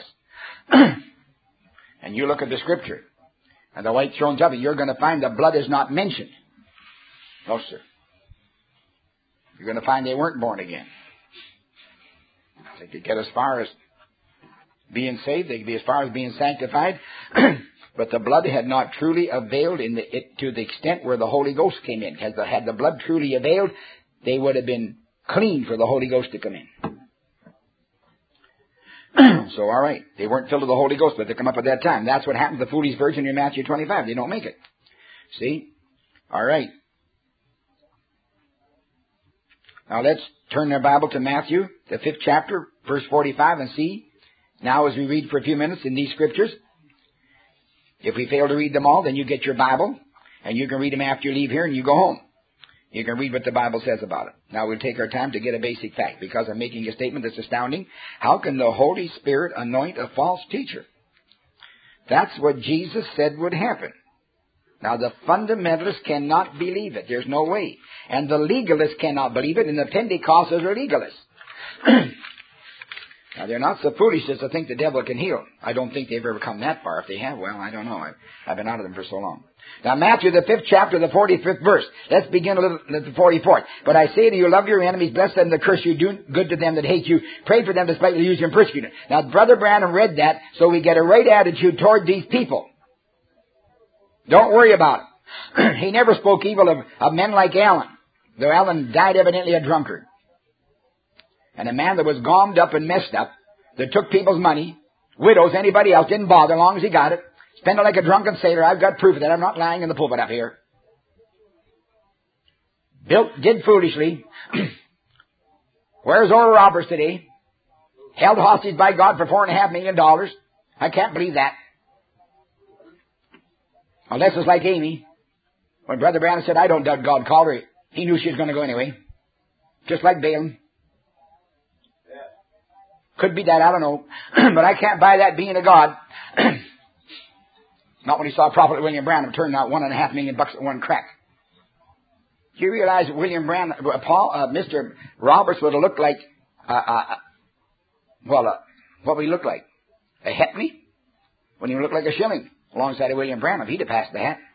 And you look at the Scripture, and the white thrones of it, you're going to find the blood is not mentioned. No, sir. You're going to find they weren't born again. They could get as far as being saved, they could be as far as being sanctified. But the blood had not truly availed in the, it, to the extent where the Holy Ghost came in. Had the, had the blood truly availed, they would have been clean for the Holy Ghost to come in. So, all right, they weren't filled with the Holy Ghost, but they come up at that time. That's what happened to the foolish virgin in Matthew twenty-five. They don't make it. See? All right. Now let's turn our Bible to Matthew, the fifth chapter, verse forty-five, and see. Now as we read for a few minutes in these Scriptures, if we fail to read them all, then you get your Bible, and you can read them after you leave here, and you go home. You can read what the Bible says about it. Now we'll take our time to get a basic fact, because I'm making a statement that's astounding. How can the Holy Spirit anoint a false teacher? That's what Jesus said would happen. Now the fundamentalists cannot believe it. There's no way. And the legalists cannot believe it, and the Pentecostals are legalists. Now, they're not so foolish as to think the devil can heal. I don't think they've ever come that far. If they have, well, I don't know. I've, I've been out of them for so long. Now, Matthew, the fifth chapter, the forty-fifth verse. Let's begin a little at the forty-fourth. But I say to you, love your enemies, bless them that curse you, do good to them that hate you, pray for them despite use you and persecute you. Now, Brother Branham read that, so we get a right attitude toward these people. Don't worry about it. He never spoke evil of, of men like Allen, though Allen died evidently a drunkard. And a man that was gommed up and messed up, that took people's money, widows, anybody else, didn't bother as long as he got it, spent it like a drunken sailor. I've got proof of that. I'm not lying in the pulpit up here. Built, did foolishly. Where's Oral Roberts today? Held hostage by God for four and a half million dollars. I can't believe that. Unless it's like Amy. When Brother Branham said, I don't doubt God called her, he knew she was going to go anyway. Just like Balaam. Could be that, I don't know. But I can't buy that being a God. Not when he saw Prophet William Branham turn out one and a half million bucks at one crack. Do you realize that William Branham, Paul, uh, Mister Roberts would have looked like, uh, uh, well, uh, what would he look like? A halfpenny? When he would look like a shilling alongside of William Branham. He'd have passed the hat.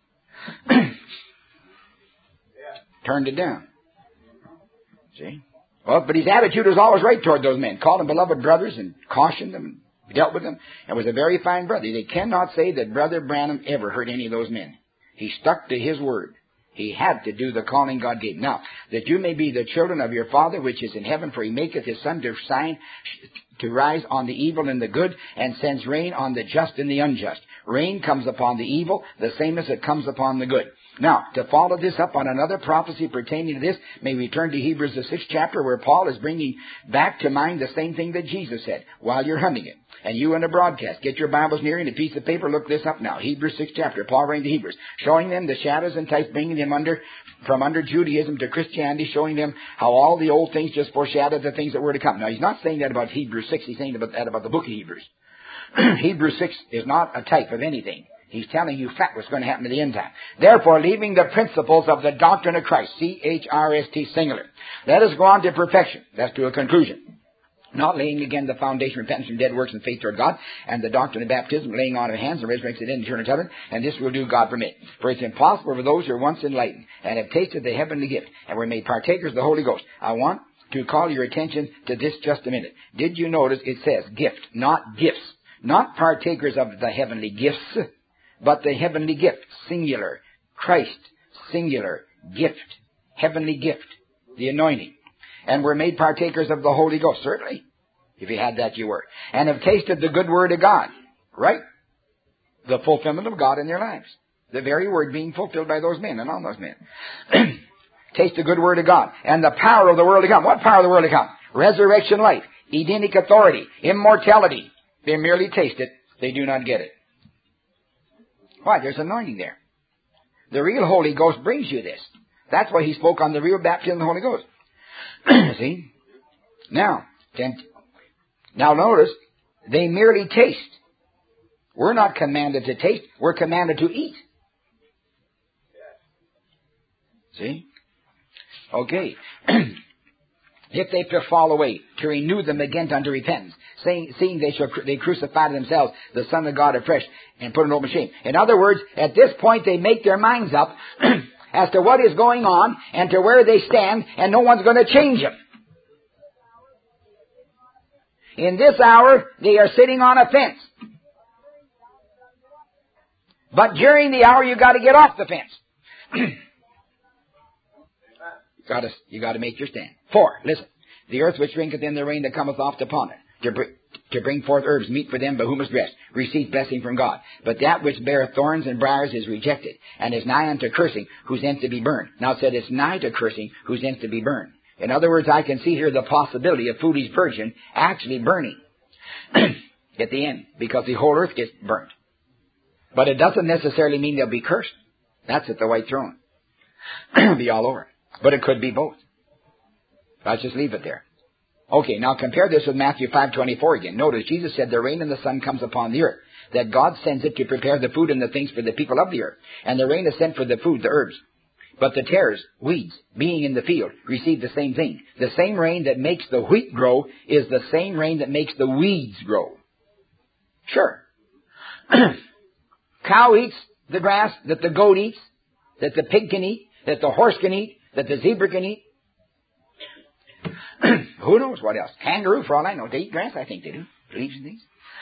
Turned it down. See? Well, but his attitude was always right toward those men. Called them beloved brothers and cautioned them and dealt with them. And was a very fine brother. They cannot say that Brother Branham ever hurt any of those men. He stuck to his word. He had to do the calling God gave. Now, that you may be the children of your Father which is in heaven, for he maketh his sun to shine, to rise on the evil and the good, and sends rain on the just and the unjust. Rain comes upon the evil, the same as it comes upon the good. Now, to follow this up on another prophecy pertaining to this, may we turn to Hebrews, the sixth chapter, where Paul is bringing back to mind the same thing that Jesus said while you're humming it. And you in the broadcast, get your Bibles near you and a piece of paper, look this up now. Hebrews sixth chapter, Paul writing to Hebrews, showing them the shadows and types, bringing them under, from under Judaism to Christianity, showing them how all the old things just foreshadowed the things that were to come. Now, he's not saying that about Hebrews six, he's saying about that about the book of Hebrews. Hebrews six is not a type of anything. He's telling you fact what's going to happen to the end time. Therefore, leaving the principles of the doctrine of Christ, C H R S T singular, let us go on to perfection. That's to a conclusion. Not laying again the foundation of repentance from dead works and faith toward God, and the doctrine of baptism, laying on of hands and resurrection and eternal heaven, and this will do God permit. For it's impossible for those who are once enlightened and have tasted the heavenly gift and were made partakers of the Holy Ghost. I want to call your attention to this just a minute. Did you notice it says gift, not gifts, not partakers of the heavenly gifts, but the heavenly gift, singular, Christ, singular, gift, heavenly gift, the anointing. And were made partakers of the Holy Ghost, certainly. If you had that, you were. And have tasted the good word of God, right? the fulfillment of God in their lives. The very word being fulfilled by those men and on those men. Taste the good word of God. And the power of the world to come. What power of the world to come? Resurrection life. Edenic authority. Immortality. They merely taste it. They do not get it. Why? There's anointing there. The real Holy Ghost brings you this. That's why he spoke on the real baptism of the Holy Ghost. See? Now, now notice, they merely taste. We're not commanded to taste. We're commanded to eat. See? Okay. If they fall away, to renew them again unto repentance, saying, seeing they shall they crucify to themselves the Son of God afresh and put an open shame. In other words, at this point they make their minds up as to what is going on and to where they stand, and no one's going to change them. In this hour, they are sitting on a fence. But during the hour, you got to get off the fence. you got to you got to make your stand. Four. Listen, the earth which drinketh in the rain that cometh oft upon it, to bring, to bring forth herbs meet for them by whom is rest, receive blessing from God. But that which beareth thorns and briars is rejected, and is nigh unto cursing, whose end to be burned. Now it said it's nigh to cursing, whose end to be burned. In other words, I can see here the possibility of foolish virgin actually burning at the end, because the whole earth gets burnt. But it doesn't necessarily mean they'll be cursed. That's at the white throne. It'll be all over. But it could be both. Let's just leave it there. Okay, now compare this with Matthew five twenty-four again. Notice Jesus said, the rain and the sun comes upon the earth, that God sends it to prepare the food and the things for the people of the earth. And the rain is sent for the food, the herbs. But the tares, weeds, being in the field, receive the same thing. The same rain that makes the wheat grow is the same rain that makes the weeds grow. Sure. Cow eats the grass that the goat eats, that the pig can eat, that the horse can eat, that the zebra can eat. Who knows what else? Kangaroo, for all I know, they eat grass. I think they do. Leaves and things.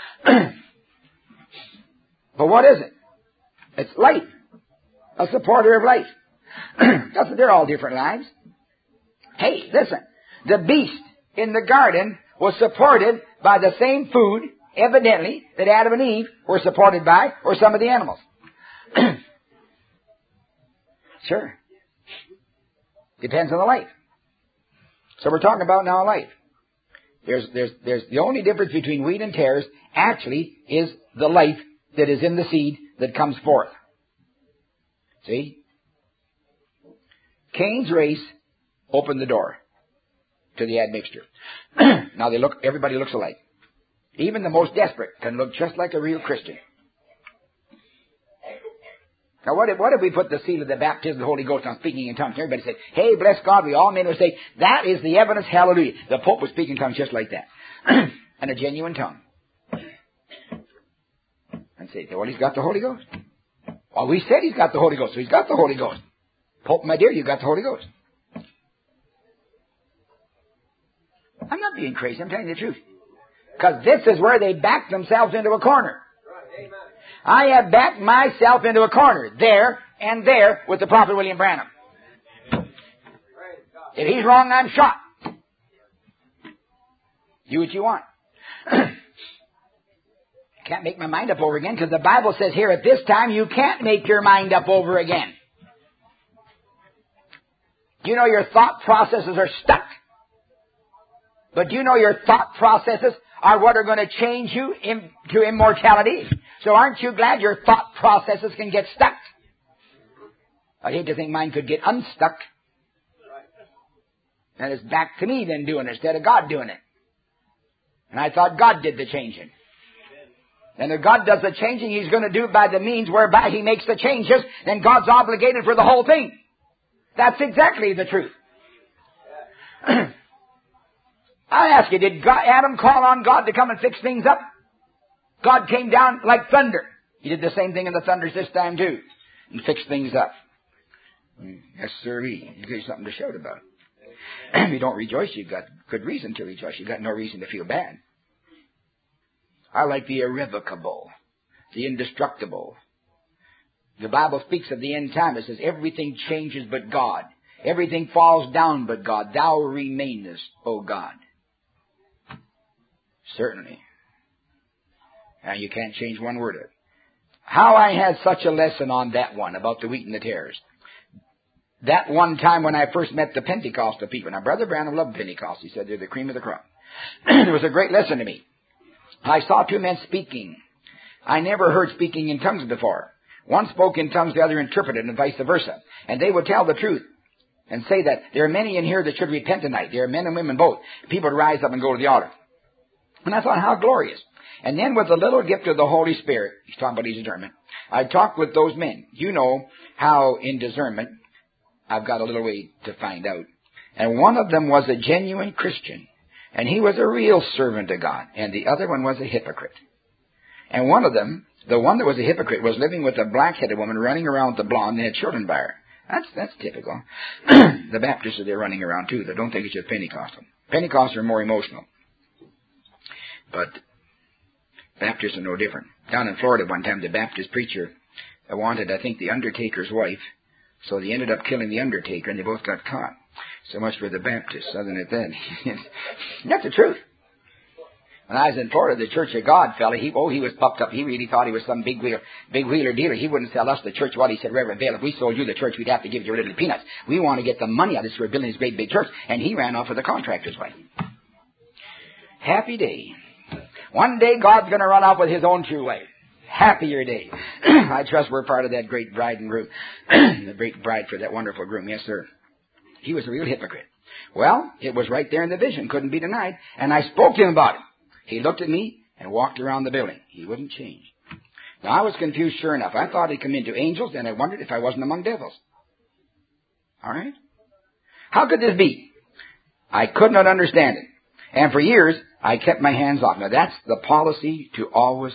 But what is it? It's life. A supporter of life. Doesn't they're all different lives? Hey, listen. The beast in the garden was supported by the same food, evidently, that Adam and Eve were supported by, or some of the animals. Sure. Depends on the life. So we're talking about now life. There's, there's, there's the only difference between wheat and tares actually is the life that is in the seed that comes forth. See? Cain's race opened the door to the admixture. Now they look, everybody looks alike. Even the most desperate can look just like a real Christian. Now what if, what if we put the seal of the baptism of the Holy Ghost on speaking in tongues? Everybody said, hey, bless God, we all men would say, that is the evidence, hallelujah. The Pope was speaking in tongues just like that. And a genuine tongue. And say, well, he's got the Holy Ghost. Well, we said he's got the Holy Ghost, so he's got the Holy Ghost. Pope, my dear, you've got the Holy Ghost. I'm not being crazy, I'm telling you the truth. Because this is where they back themselves into a corner. I have backed myself into a corner, there and there, with the Prophet William Branham. If he's wrong, I'm shot. Do what you want. Can't make my mind up over again, because the Bible says here at this time, you can't make your mind up over again. You know your thought processes are stuck. But do you know your thought processes are what are going to change you into immortality? So aren't you glad your thought processes can get stuck? I'd hate to think mine could get unstuck. And it's back to me then doing it instead of God doing it. And I thought God did the changing. And if God does the changing, He's going to do it by the means whereby He makes the changes, then God's obligated for the whole thing. That's exactly the truth. I ask you, did God, Adam call on God to come and fix things up? God came down like thunder. He did the same thing in the thunders this time too. And fixed things up. Yes, sir. You get something to shout about. If you don't rejoice, you've got good reason to rejoice. You've got no reason to feel bad. I like the irrevocable, the indestructible. The Bible speaks of the end time. It says everything changes but God. Everything falls down but God. Thou remainest, O God. Certainly. And you can't change one word of it. how I had such a lesson on that one about the wheat and the tares. That one time when I first met the Pentecostal people. Now, Brother Branham loved Pentecost. He said they're the cream of the crop. It was a great lesson to me. I saw two men speaking. I never heard speaking in tongues before. One spoke in tongues, the other interpreted, and vice versa. And they would tell the truth and say that there are many in here that should repent tonight. There are men and women both. People would rise up and go to the altar. And I thought, how glorious. And then with the little gift of the Holy Spirit, he's talking about his discernment, I talked with those men. You know how in discernment, I've got a little way to find out. And one of them was a genuine Christian. And he was a real servant of God. And the other one was a hypocrite. And one of them, the one that was a hypocrite, was living with a black-headed woman running around with a blonde and had children by her. That's, that's typical. The Baptists are there running around too. They don't think it's just Pentecostal. Pentecostals are more emotional. But Baptists are no different. Down in Florida one time, the Baptist preacher wanted, I think, the undertaker's wife. So they ended up killing the undertaker, and they both got caught. So much for the Baptists, other than that. That's the truth. When I was in Florida, the Church of God fella, he, oh, he was puffed up. He really thought he was some big wheeler, big wheeler dealer. He wouldn't sell us the church. Well, he said, Reverend Vail, if we sold you the church, we'd have to give you little peanuts. We want to get the money out of this. We're building this great big church. And he ran off with the contractor's wife. Happy day. One day God's going to run off with his own true wife. Happier day. I trust we're part of that great bride and groom. The great bride for that wonderful groom. Yes, sir. He was a real hypocrite. Well, it was right there in the vision. Couldn't be denied. And I spoke to him about it. He looked at me and walked around the building. He wouldn't change. Now, I was confused, sure enough. I thought he'd come into angels, and I wondered if I wasn't among devils. All right? How could this be? I could not understand it. And for years, I kept my hands off. Now, that's the policy to always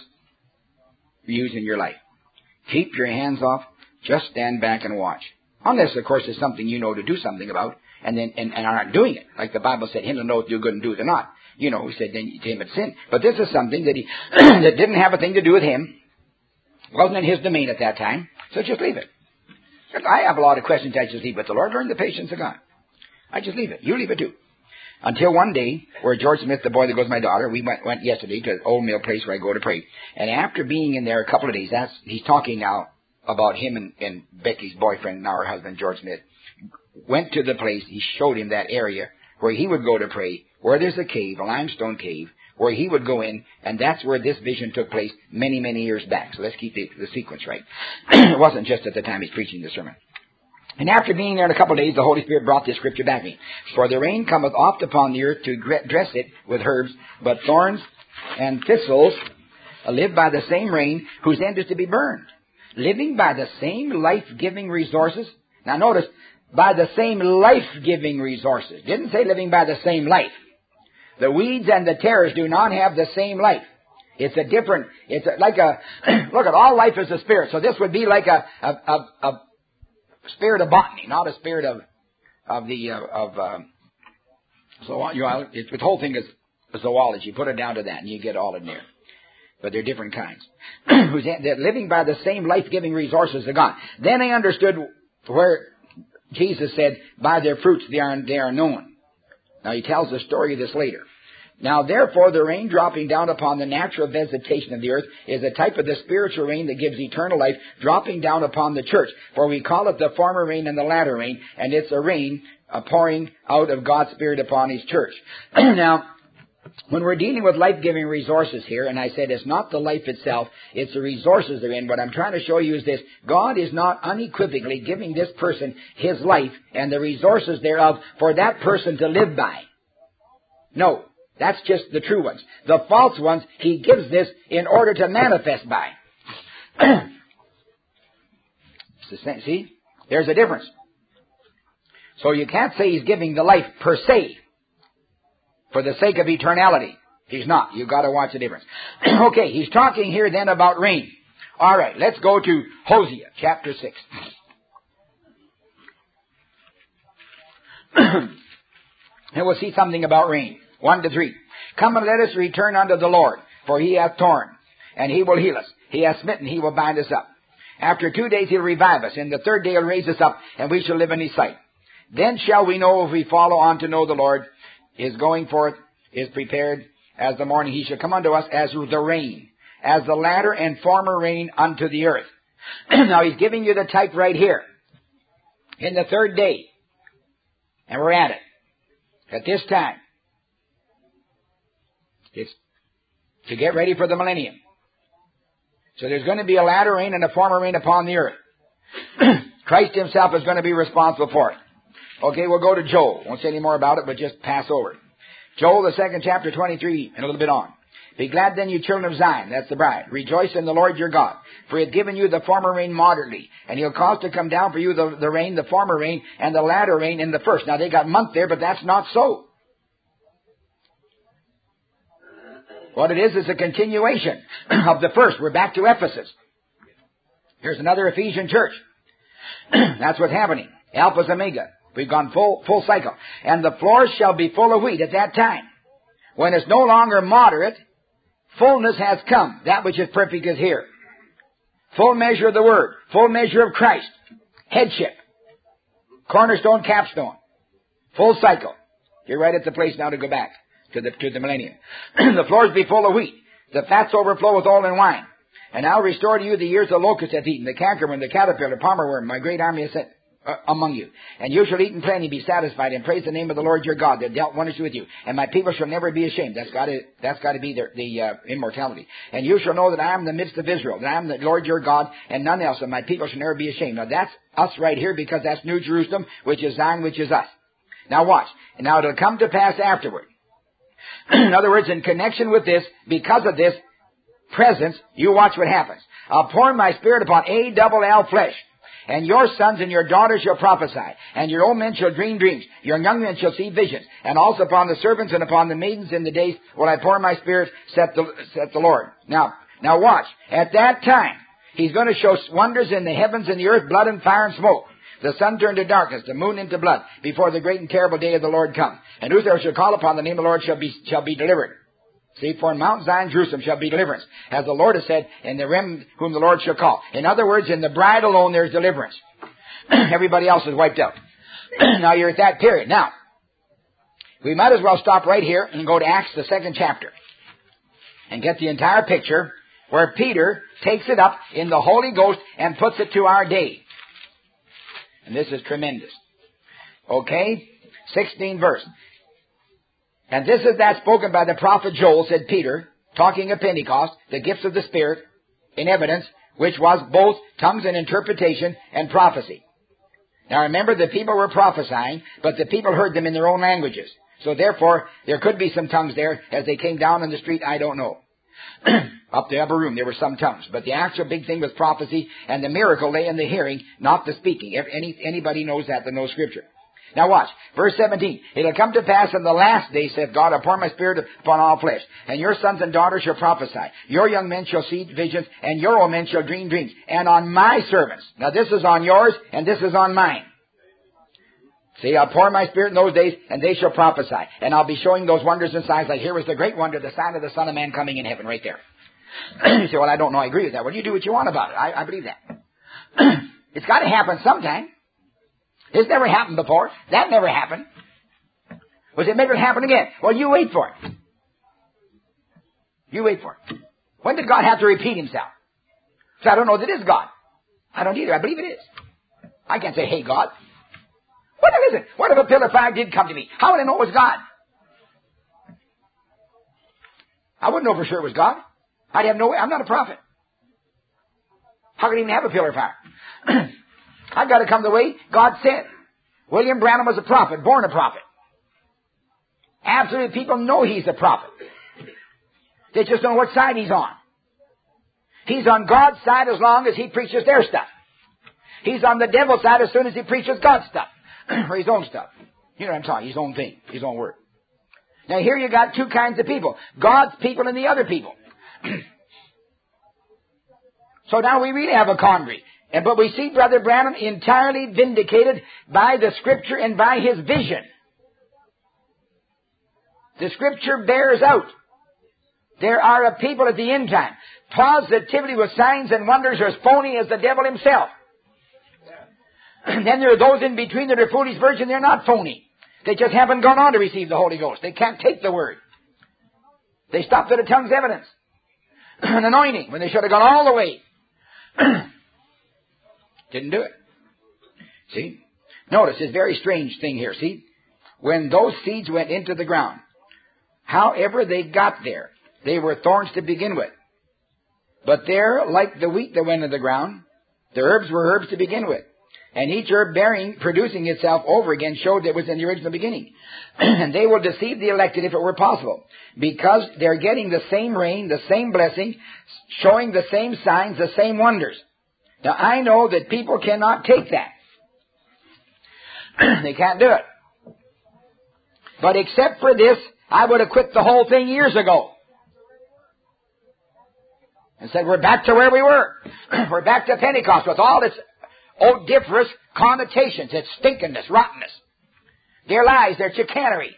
use in your life. Keep your hands off. Just stand back and watch. Unless, of course, it's something you know to do something about, and then and, and aren't doing it. Like the Bible said, him that knoweth do good and doeth it not. You know, he said, then to him it's sin. But this is something that he that didn't have a thing to do with him. Wasn't in his domain at that time. So just leave it. I have a lot of questions I just leave with the Lord. Learn the patience of God. I just leave it. You leave it too. Until one day, where George Smith, the boy that goes with my daughter, we went, went yesterday to the old mill place where I go to pray. And after being in there a couple of days, that's, he's talking now about him and, and Becky's boyfriend, now her husband, George Smith, went to the place. He showed him that area where he would go to pray, where there's a cave, a limestone cave, where he would go in, and that's where this vision took place many, many years back. So let's keep the, the sequence right. It wasn't just at the time he's preaching the sermon. And after being there in a couple of days, the Holy Spirit brought this scripture back to me. For the rain cometh oft upon the earth to dress it with herbs, but thorns and thistles live by the same rain, whose end is to be burned. Living by the same life-giving resources. Now notice, by the same life-giving resources. Didn't say living by the same life. The weeds and the tares do not have the same life. It's a different, it's a, like a, look at all life is a spirit. So this would be like a, a, a, a spirit of botany, not a spirit of, of the, uh, of, um, so, you know, it's, the whole thing is zoology. Put it down to that and you get all in there. But they're different kinds. They're living by the same life-giving resources of God. Then I understood where Jesus said, by their fruits they are, they are known. Now he tells the story of this later. Now therefore the rain dropping down upon the natural vegetation of the earth is a type of the spiritual rain that gives eternal life dropping down upon the church. For we call it the former rain and the latter rain, and it's a rain a pouring out of God's Spirit upon His church. Now, when we're dealing with life-giving resources here, and I said it's not the life itself, it's the resources they're in. What I'm trying to show you is this. God is not unequivocally giving this person his life and the resources thereof for that person to live by. No, that's just the true ones. The false ones, He gives this in order to manifest by. It's the same. See? There's a difference. So you can't say He's giving the life per se. For the sake of eternality. He's not. You've got to watch the difference. Okay, he's talking here then about rain. All right, let's go to Hosea, chapter six. And we'll see something about rain. One to three. Come and let us return unto the Lord, for He hath torn, and He will heal us. He hath smitten, He will bind us up. After two days He'll revive us. In the third day He'll raise us up, and we shall live in His sight. Then shall we know if we follow on to know the Lord. His going forth is prepared as the morning. He shall come unto us as the rain, as the latter and former rain unto the earth. Now he's giving you the type right here. In the third day. And we're at it. At this time. It's to get ready for the millennium. So there's going to be a latter rain and a former rain upon the earth. Christ himself is going to be responsible for it. Okay, we'll go to Joel. Won't say any more about it, but just pass over it. Joel, the second chapter, twenty-three, and a little bit on. Be glad then, you children of Zion, that's the bride. Rejoice in the Lord your God, for he hath given you the former rain moderately, and he'll cause to come down for you the, the rain, the former rain, and the latter rain in the first. Now they got month there, but that's not so. What it is is a continuation of the first. We're back to Ephesus. Here's another Ephesian church. That's what's happening. Alpha Omega. We've gone full, full cycle. And the floors shall be full of wheat at that time. When it's no longer moderate, fullness has come. That which is perfect is here. Full measure of the Word. Full measure of Christ. Headship. Cornerstone, capstone. Full cycle. You're right at the place now to go back to the, to the millennium. The floors be full of wheat. The fats overflow with oil and wine. And I'll restore to you the years the locust hath eaten, the cankerworm, the caterpillar, palmer worm, my great army is sent uh, among you. And you shall eat in plenty, be satisfied, and praise the name of the Lord your God that dealt wonders with you. And my people shall never be ashamed. That's got to, that's got to be their, the uh, immortality. And you shall know that I am in the midst of Israel, that I am the Lord your God, and none else, and my people shall never be ashamed. Now that's us right here, because that's New Jerusalem, which is Zion, which is us. Now watch. And now it'll come to pass afterward. In other words, in connection with this, because of this presence, you watch what happens. I'll pour my spirit upon A double L flesh. And your sons and your daughters shall prophesy. And your old men shall dream dreams. Your young men shall see visions. And also upon the servants and upon the maidens in the days will I pour my spirit, saith the, saith the Lord. Now, now watch. At that time, he's going to show wonders in the heavens and the earth, blood and fire and smoke. The sun turned to darkness, the moon into blood, before the great and terrible day of the Lord come. And whosoever shall call upon the name of the Lord shall be, shall be delivered. See, for in Mount Zion, Jerusalem shall be deliverance, as the Lord has said, in the remnant whom the Lord shall call. In other words, in the bride alone there's deliverance. Everybody else is wiped out. Now you're at that period. Now, we might as well stop right here and go to Acts, the second chapter, and get the entire picture where Peter takes it up in the Holy Ghost and puts it to our day. And this is tremendous. Okay? sixteenth verse. And this is that spoken by the prophet Joel, said Peter, talking of Pentecost, the gifts of the Spirit, in evidence, which was both tongues and interpretation and prophecy. Now remember, the people were prophesying, but the people heard them in their own languages. So therefore, there could be some tongues there as they came down in the street, I don't know. Up the upper room, there were some tongues. But the actual big thing was prophecy, and the miracle lay in the hearing, not the speaking. Any, anybody knows that that knows Scripture. Now watch, verse seventeen. It'll come to pass in the last day, saith God, I'll pour my spirit upon all flesh. And your sons and daughters shall prophesy. Your young men shall see visions, and your old men shall dream dreams. And on my servants. Now this is on yours, and this is on mine. See, I'll pour my spirit in those days, and they shall prophesy. And I'll be showing those wonders and signs, like here was the great wonder, the sign of the Son of Man coming in heaven, right there. You say, well, I don't know, I agree with that. Well, you do what you want about it. I, I believe that. It's got to happen sometime. This never happened before. That never happened. Was it maybe happen again? Well, you wait for it. You wait for it. When did God have to repeat himself? So I don't know that it is God. I don't either. I believe it is. I can't say, hey, God. What if it isn't? What if a pillar of fire did come to me? How would I know it was God? I wouldn't know for sure it was God. I'd have no way. I'm not a prophet. How could I even have a pillar of fire? I've got to come the way God said. William Branham was a prophet, born a prophet. Absolutely, people know he's a prophet. They just don't know what side he's on. He's on God's side as long as he preaches their stuff. He's on the devil's side as soon as he preaches God's stuff. Or his own stuff. You know what I'm talking, his own thing, his own word. Now here you got two kinds of people. God's people and the other people. So now we really have a quandary. And but we see Brother Branham entirely vindicated by the Scripture and by his vision. The Scripture bears out. There are a people at the end time. Positivity with signs and wonders are as phony as the devil himself. And then there are those in between that are foolish virgin. They're not phony. They just haven't gone on to receive the Holy Ghost. They can't take the Word. They stopped at a tongue's evidence. an anointing when they should have gone all the way. Didn't do it. See? Notice this very strange thing here. See? When those seeds went into the ground, however they got there, they were thorns to begin with. But they're like the wheat that went into the ground. The herbs were herbs to begin with. And each herb bearing, producing itself over again, showed that it was in the original beginning. And they will deceive the elected if it were possible. Because they're getting the same rain, the same blessing, showing the same signs, the same wonders. Now I know that people cannot take that. They can't do it. But except for this, I would have quit the whole thing years ago. And said, we're back to where we were. We're back to Pentecost with all its odoriferous connotations, its stinkiness, rottenness. Their lies, their chicanery.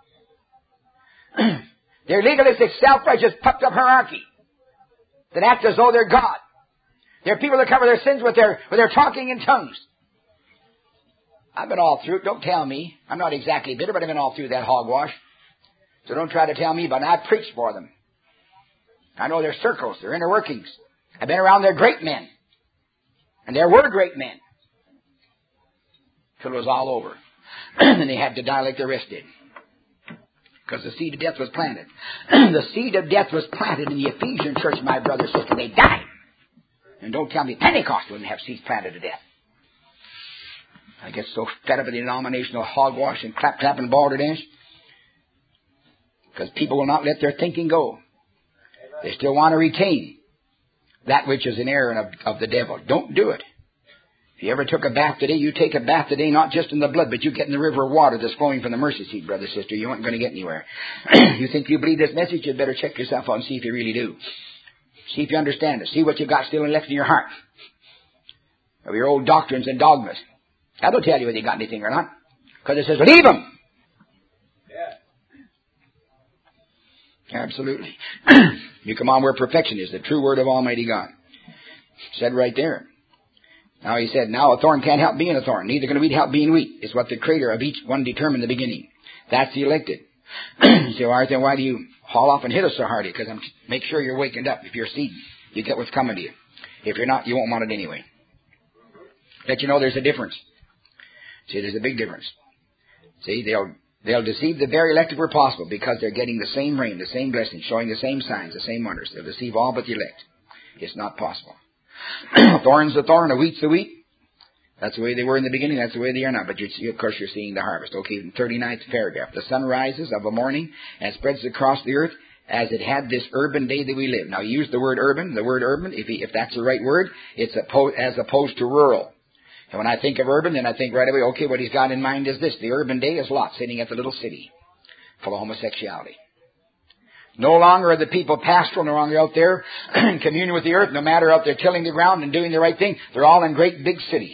Their legalistic, self-righteous, puffed up hierarchy that act as though they're God. They're people that cover their sins with their, with their talking in tongues. I've been all through it. Don't tell me. I'm not exactly bitter, but I've been all through that hogwash. So don't try to tell me about it. I preach for them. I know their circles, their inner workings. I've been around their great men. And there were great men. Till it was all over. And they had to die like the rest did. Because the seed of death was planted. The seed of death was planted in the Ephesian church, my brother and sister. They died. And don't tell me Pentecost wouldn't have seeds planted to death. I get so fed up with the denominational hogwash and clap-clap and balderdash. Because people will not let their thinking go. They still want to retain that which is an error of, of the devil. Don't do it. If you ever took a bath today, you take a bath today not just in the blood, but you get in the river of water that's flowing from the mercy seat, brother, sister. You aren't going to get anywhere. You think you believe this message, you'd better check yourself out and see if you really do. See if you understand it. See what you've got still left in your heart of your old doctrines and dogmas. That'll tell you whether you got anything or not. Because it says, leave them. Yeah. Absolutely. You come on where perfection is, the true word of Almighty God. Said right there. Now he said, now a thorn can't help being a thorn. Neither can a wheat help being wheat. It's what the creator of each one determined in the beginning. That's the elected. You say, well, then why do you haul off and hit us so hard? Because I'm make sure you're wakened up. If you're seed, you get what's coming to you. If you're not, you won't want it anyway. Let you know there's a difference. See, there's a big difference. See, they'll they'll deceive the very elected where possible because they're getting the same rain, the same blessing, showing the same signs, the same wonders. They'll deceive all but the elect. It's not possible. A thorn's a thorn, a wheat's a wheat. That's the way they were in the beginning, that's the way they are now. But you, of course you're seeing the harvest. Okay, in thirty-ninth paragraph. The sun rises of a morning and spreads across the earth as it had this urban day that we live. Now use the word urban. The word urban, if, he, if that's the right word, it's oppo- as opposed to rural. And when I think of urban, then I think right away, okay, what he's got in mind is this. The urban day is Lot sitting at the little city full of homosexuality. No longer are the people pastoral, no longer out there in communion with the earth, no matter out there tilling the ground and doing the right thing. They're all in great big cities.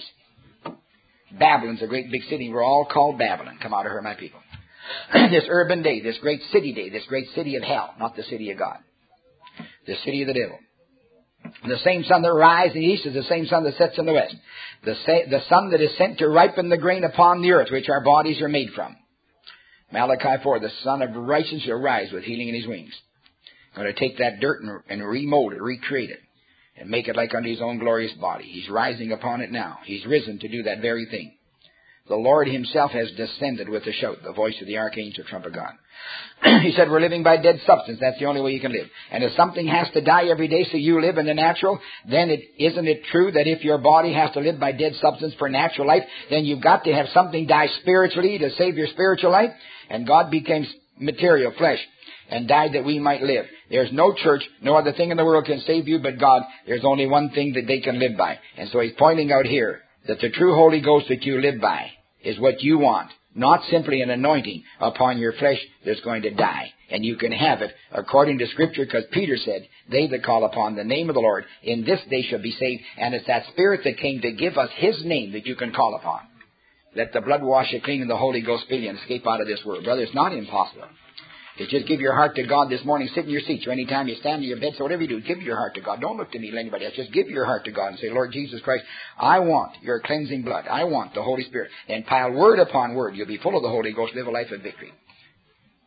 Babylon's a great big city. We're all called Babylon. Come out of her, my people. This urban day, this great city day, this great city of hell, not the city of God. The city of the devil. The same sun that rises in the east is the same sun that sets in the west. The, sa- the sun that is sent to ripen the grain upon the earth, which our bodies are made from. Malachi four, the Son of Righteousness shall rise with healing in his wings. Going to take that dirt and, and remold it, recreate it, and make it like unto his own glorious body. He's rising upon it now. He's risen to do that very thing. The Lord himself has descended with a shout, the voice of the archangel, trump of God. He said, we're living by dead substance. That's the only way you can live. And if something has to die every day so you live in the natural, then it, isn't it true that if your body has to live by dead substance for natural life, then you've got to have something die spiritually to save your spiritual life? And God became material, flesh, and died that we might live. There's no church, no other thing in the world can save you but God. There's only one thing that they can live by. And so he's pointing out here that the true Holy Ghost that you live by is what you want. Not simply an anointing upon your flesh that's going to die. And you can have it according to Scripture, because Peter said, they that call upon the name of the Lord, in this they shall be saved. And it's that Spirit that came to give us his name that you can call upon. Let the blood wash you clean and the Holy Ghost fill you and escape out of this world. Brother, it's not impossible. It's just give your heart to God this morning. Sit in your seats or any time you stand in your bed. So whatever you do, give your heart to God. Don't look to me or anybody else. Just give your heart to God and say, Lord Jesus Christ, I want your cleansing blood. I want the Holy Spirit. And pile word upon word. You'll be full of the Holy Ghost. Live a life of victory.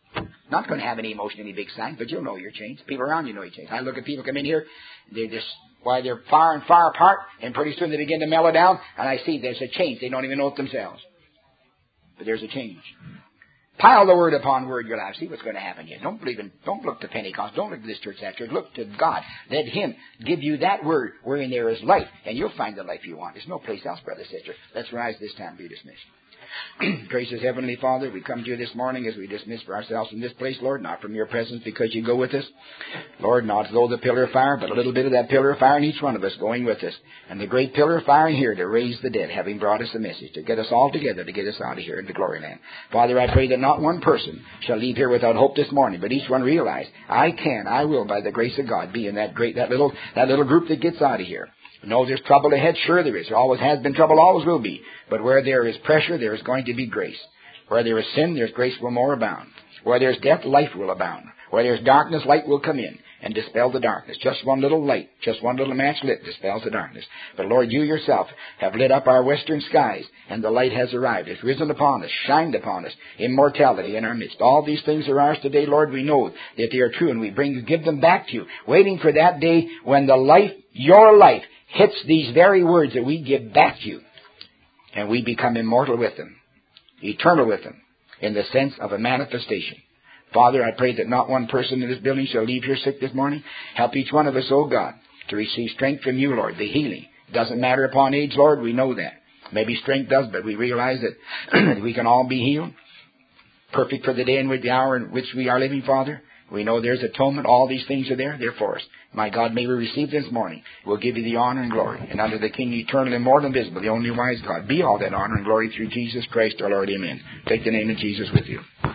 Not going to have any emotion, any big sign, but you'll know you're changed. People around you know you're changed. I look at people come in here, they're just, why they're far and far apart, and pretty soon they begin to mellow down, and I see there's a change. They don't even know it themselves. But there's a change. Pile the word upon word you'll have. See what's going to happen here. Don't believe in, don't look to Pentecost. Don't look to this church, that church. Look to God. Let Him give you that word wherein there is life, and you'll find the life you want. There's no place else, brother, sister. Let's rise this time and be dismissed. Gracious Heavenly Father, we come to you this morning as we dismiss for ourselves from this place, Lord, not from your presence because you go with us. Lord, not as though the pillar of fire, but a little bit of that pillar of fire in each one of us going with us. And the great pillar of fire in here to raise the dead, having brought us a message, to get us all together, to get us out of here into glory land. Father, I pray that not one person shall leave here without hope this morning, but each one realize, I can, I will, by the grace of God, be in that great, that little, that little group that gets out of here. No, there's trouble ahead. Sure there is. There always has been trouble, always will be. But where there is pressure, there is going to be grace. Where there is sin, there's grace will more abound. Where there's death, life will abound. Where there's darkness, light will come in and dispel the darkness. Just one little light, just one little match lit dispels the darkness. But Lord, you yourself have lit up our western skies, and the light has arrived. It's risen upon us, shined upon us, immortality in our midst. All these things are ours today, Lord. We know that they are true, and we bring, give them back to you, waiting for that day when the life, your life, hits these very words that we give back to you, and we become immortal with them, eternal with them, in the sense of a manifestation. Father, I pray that not one person in this building shall leave here sick this morning. Help each one of us, oh God, to receive strength from you, Lord, the healing. It doesn't matter upon age, Lord, we know that. Maybe strength does, but we realize that we can all be healed. Perfect for the day and with the hour in which we are living, Father. We know there's atonement. All these things are there. They're for us. My God, may we receive this morning. We'll give you the honor and glory. And unto the King, eternal, immortal, invisible, the only wise God, be all that honor and glory through Jesus Christ our Lord. Amen. Take the name of Jesus with you.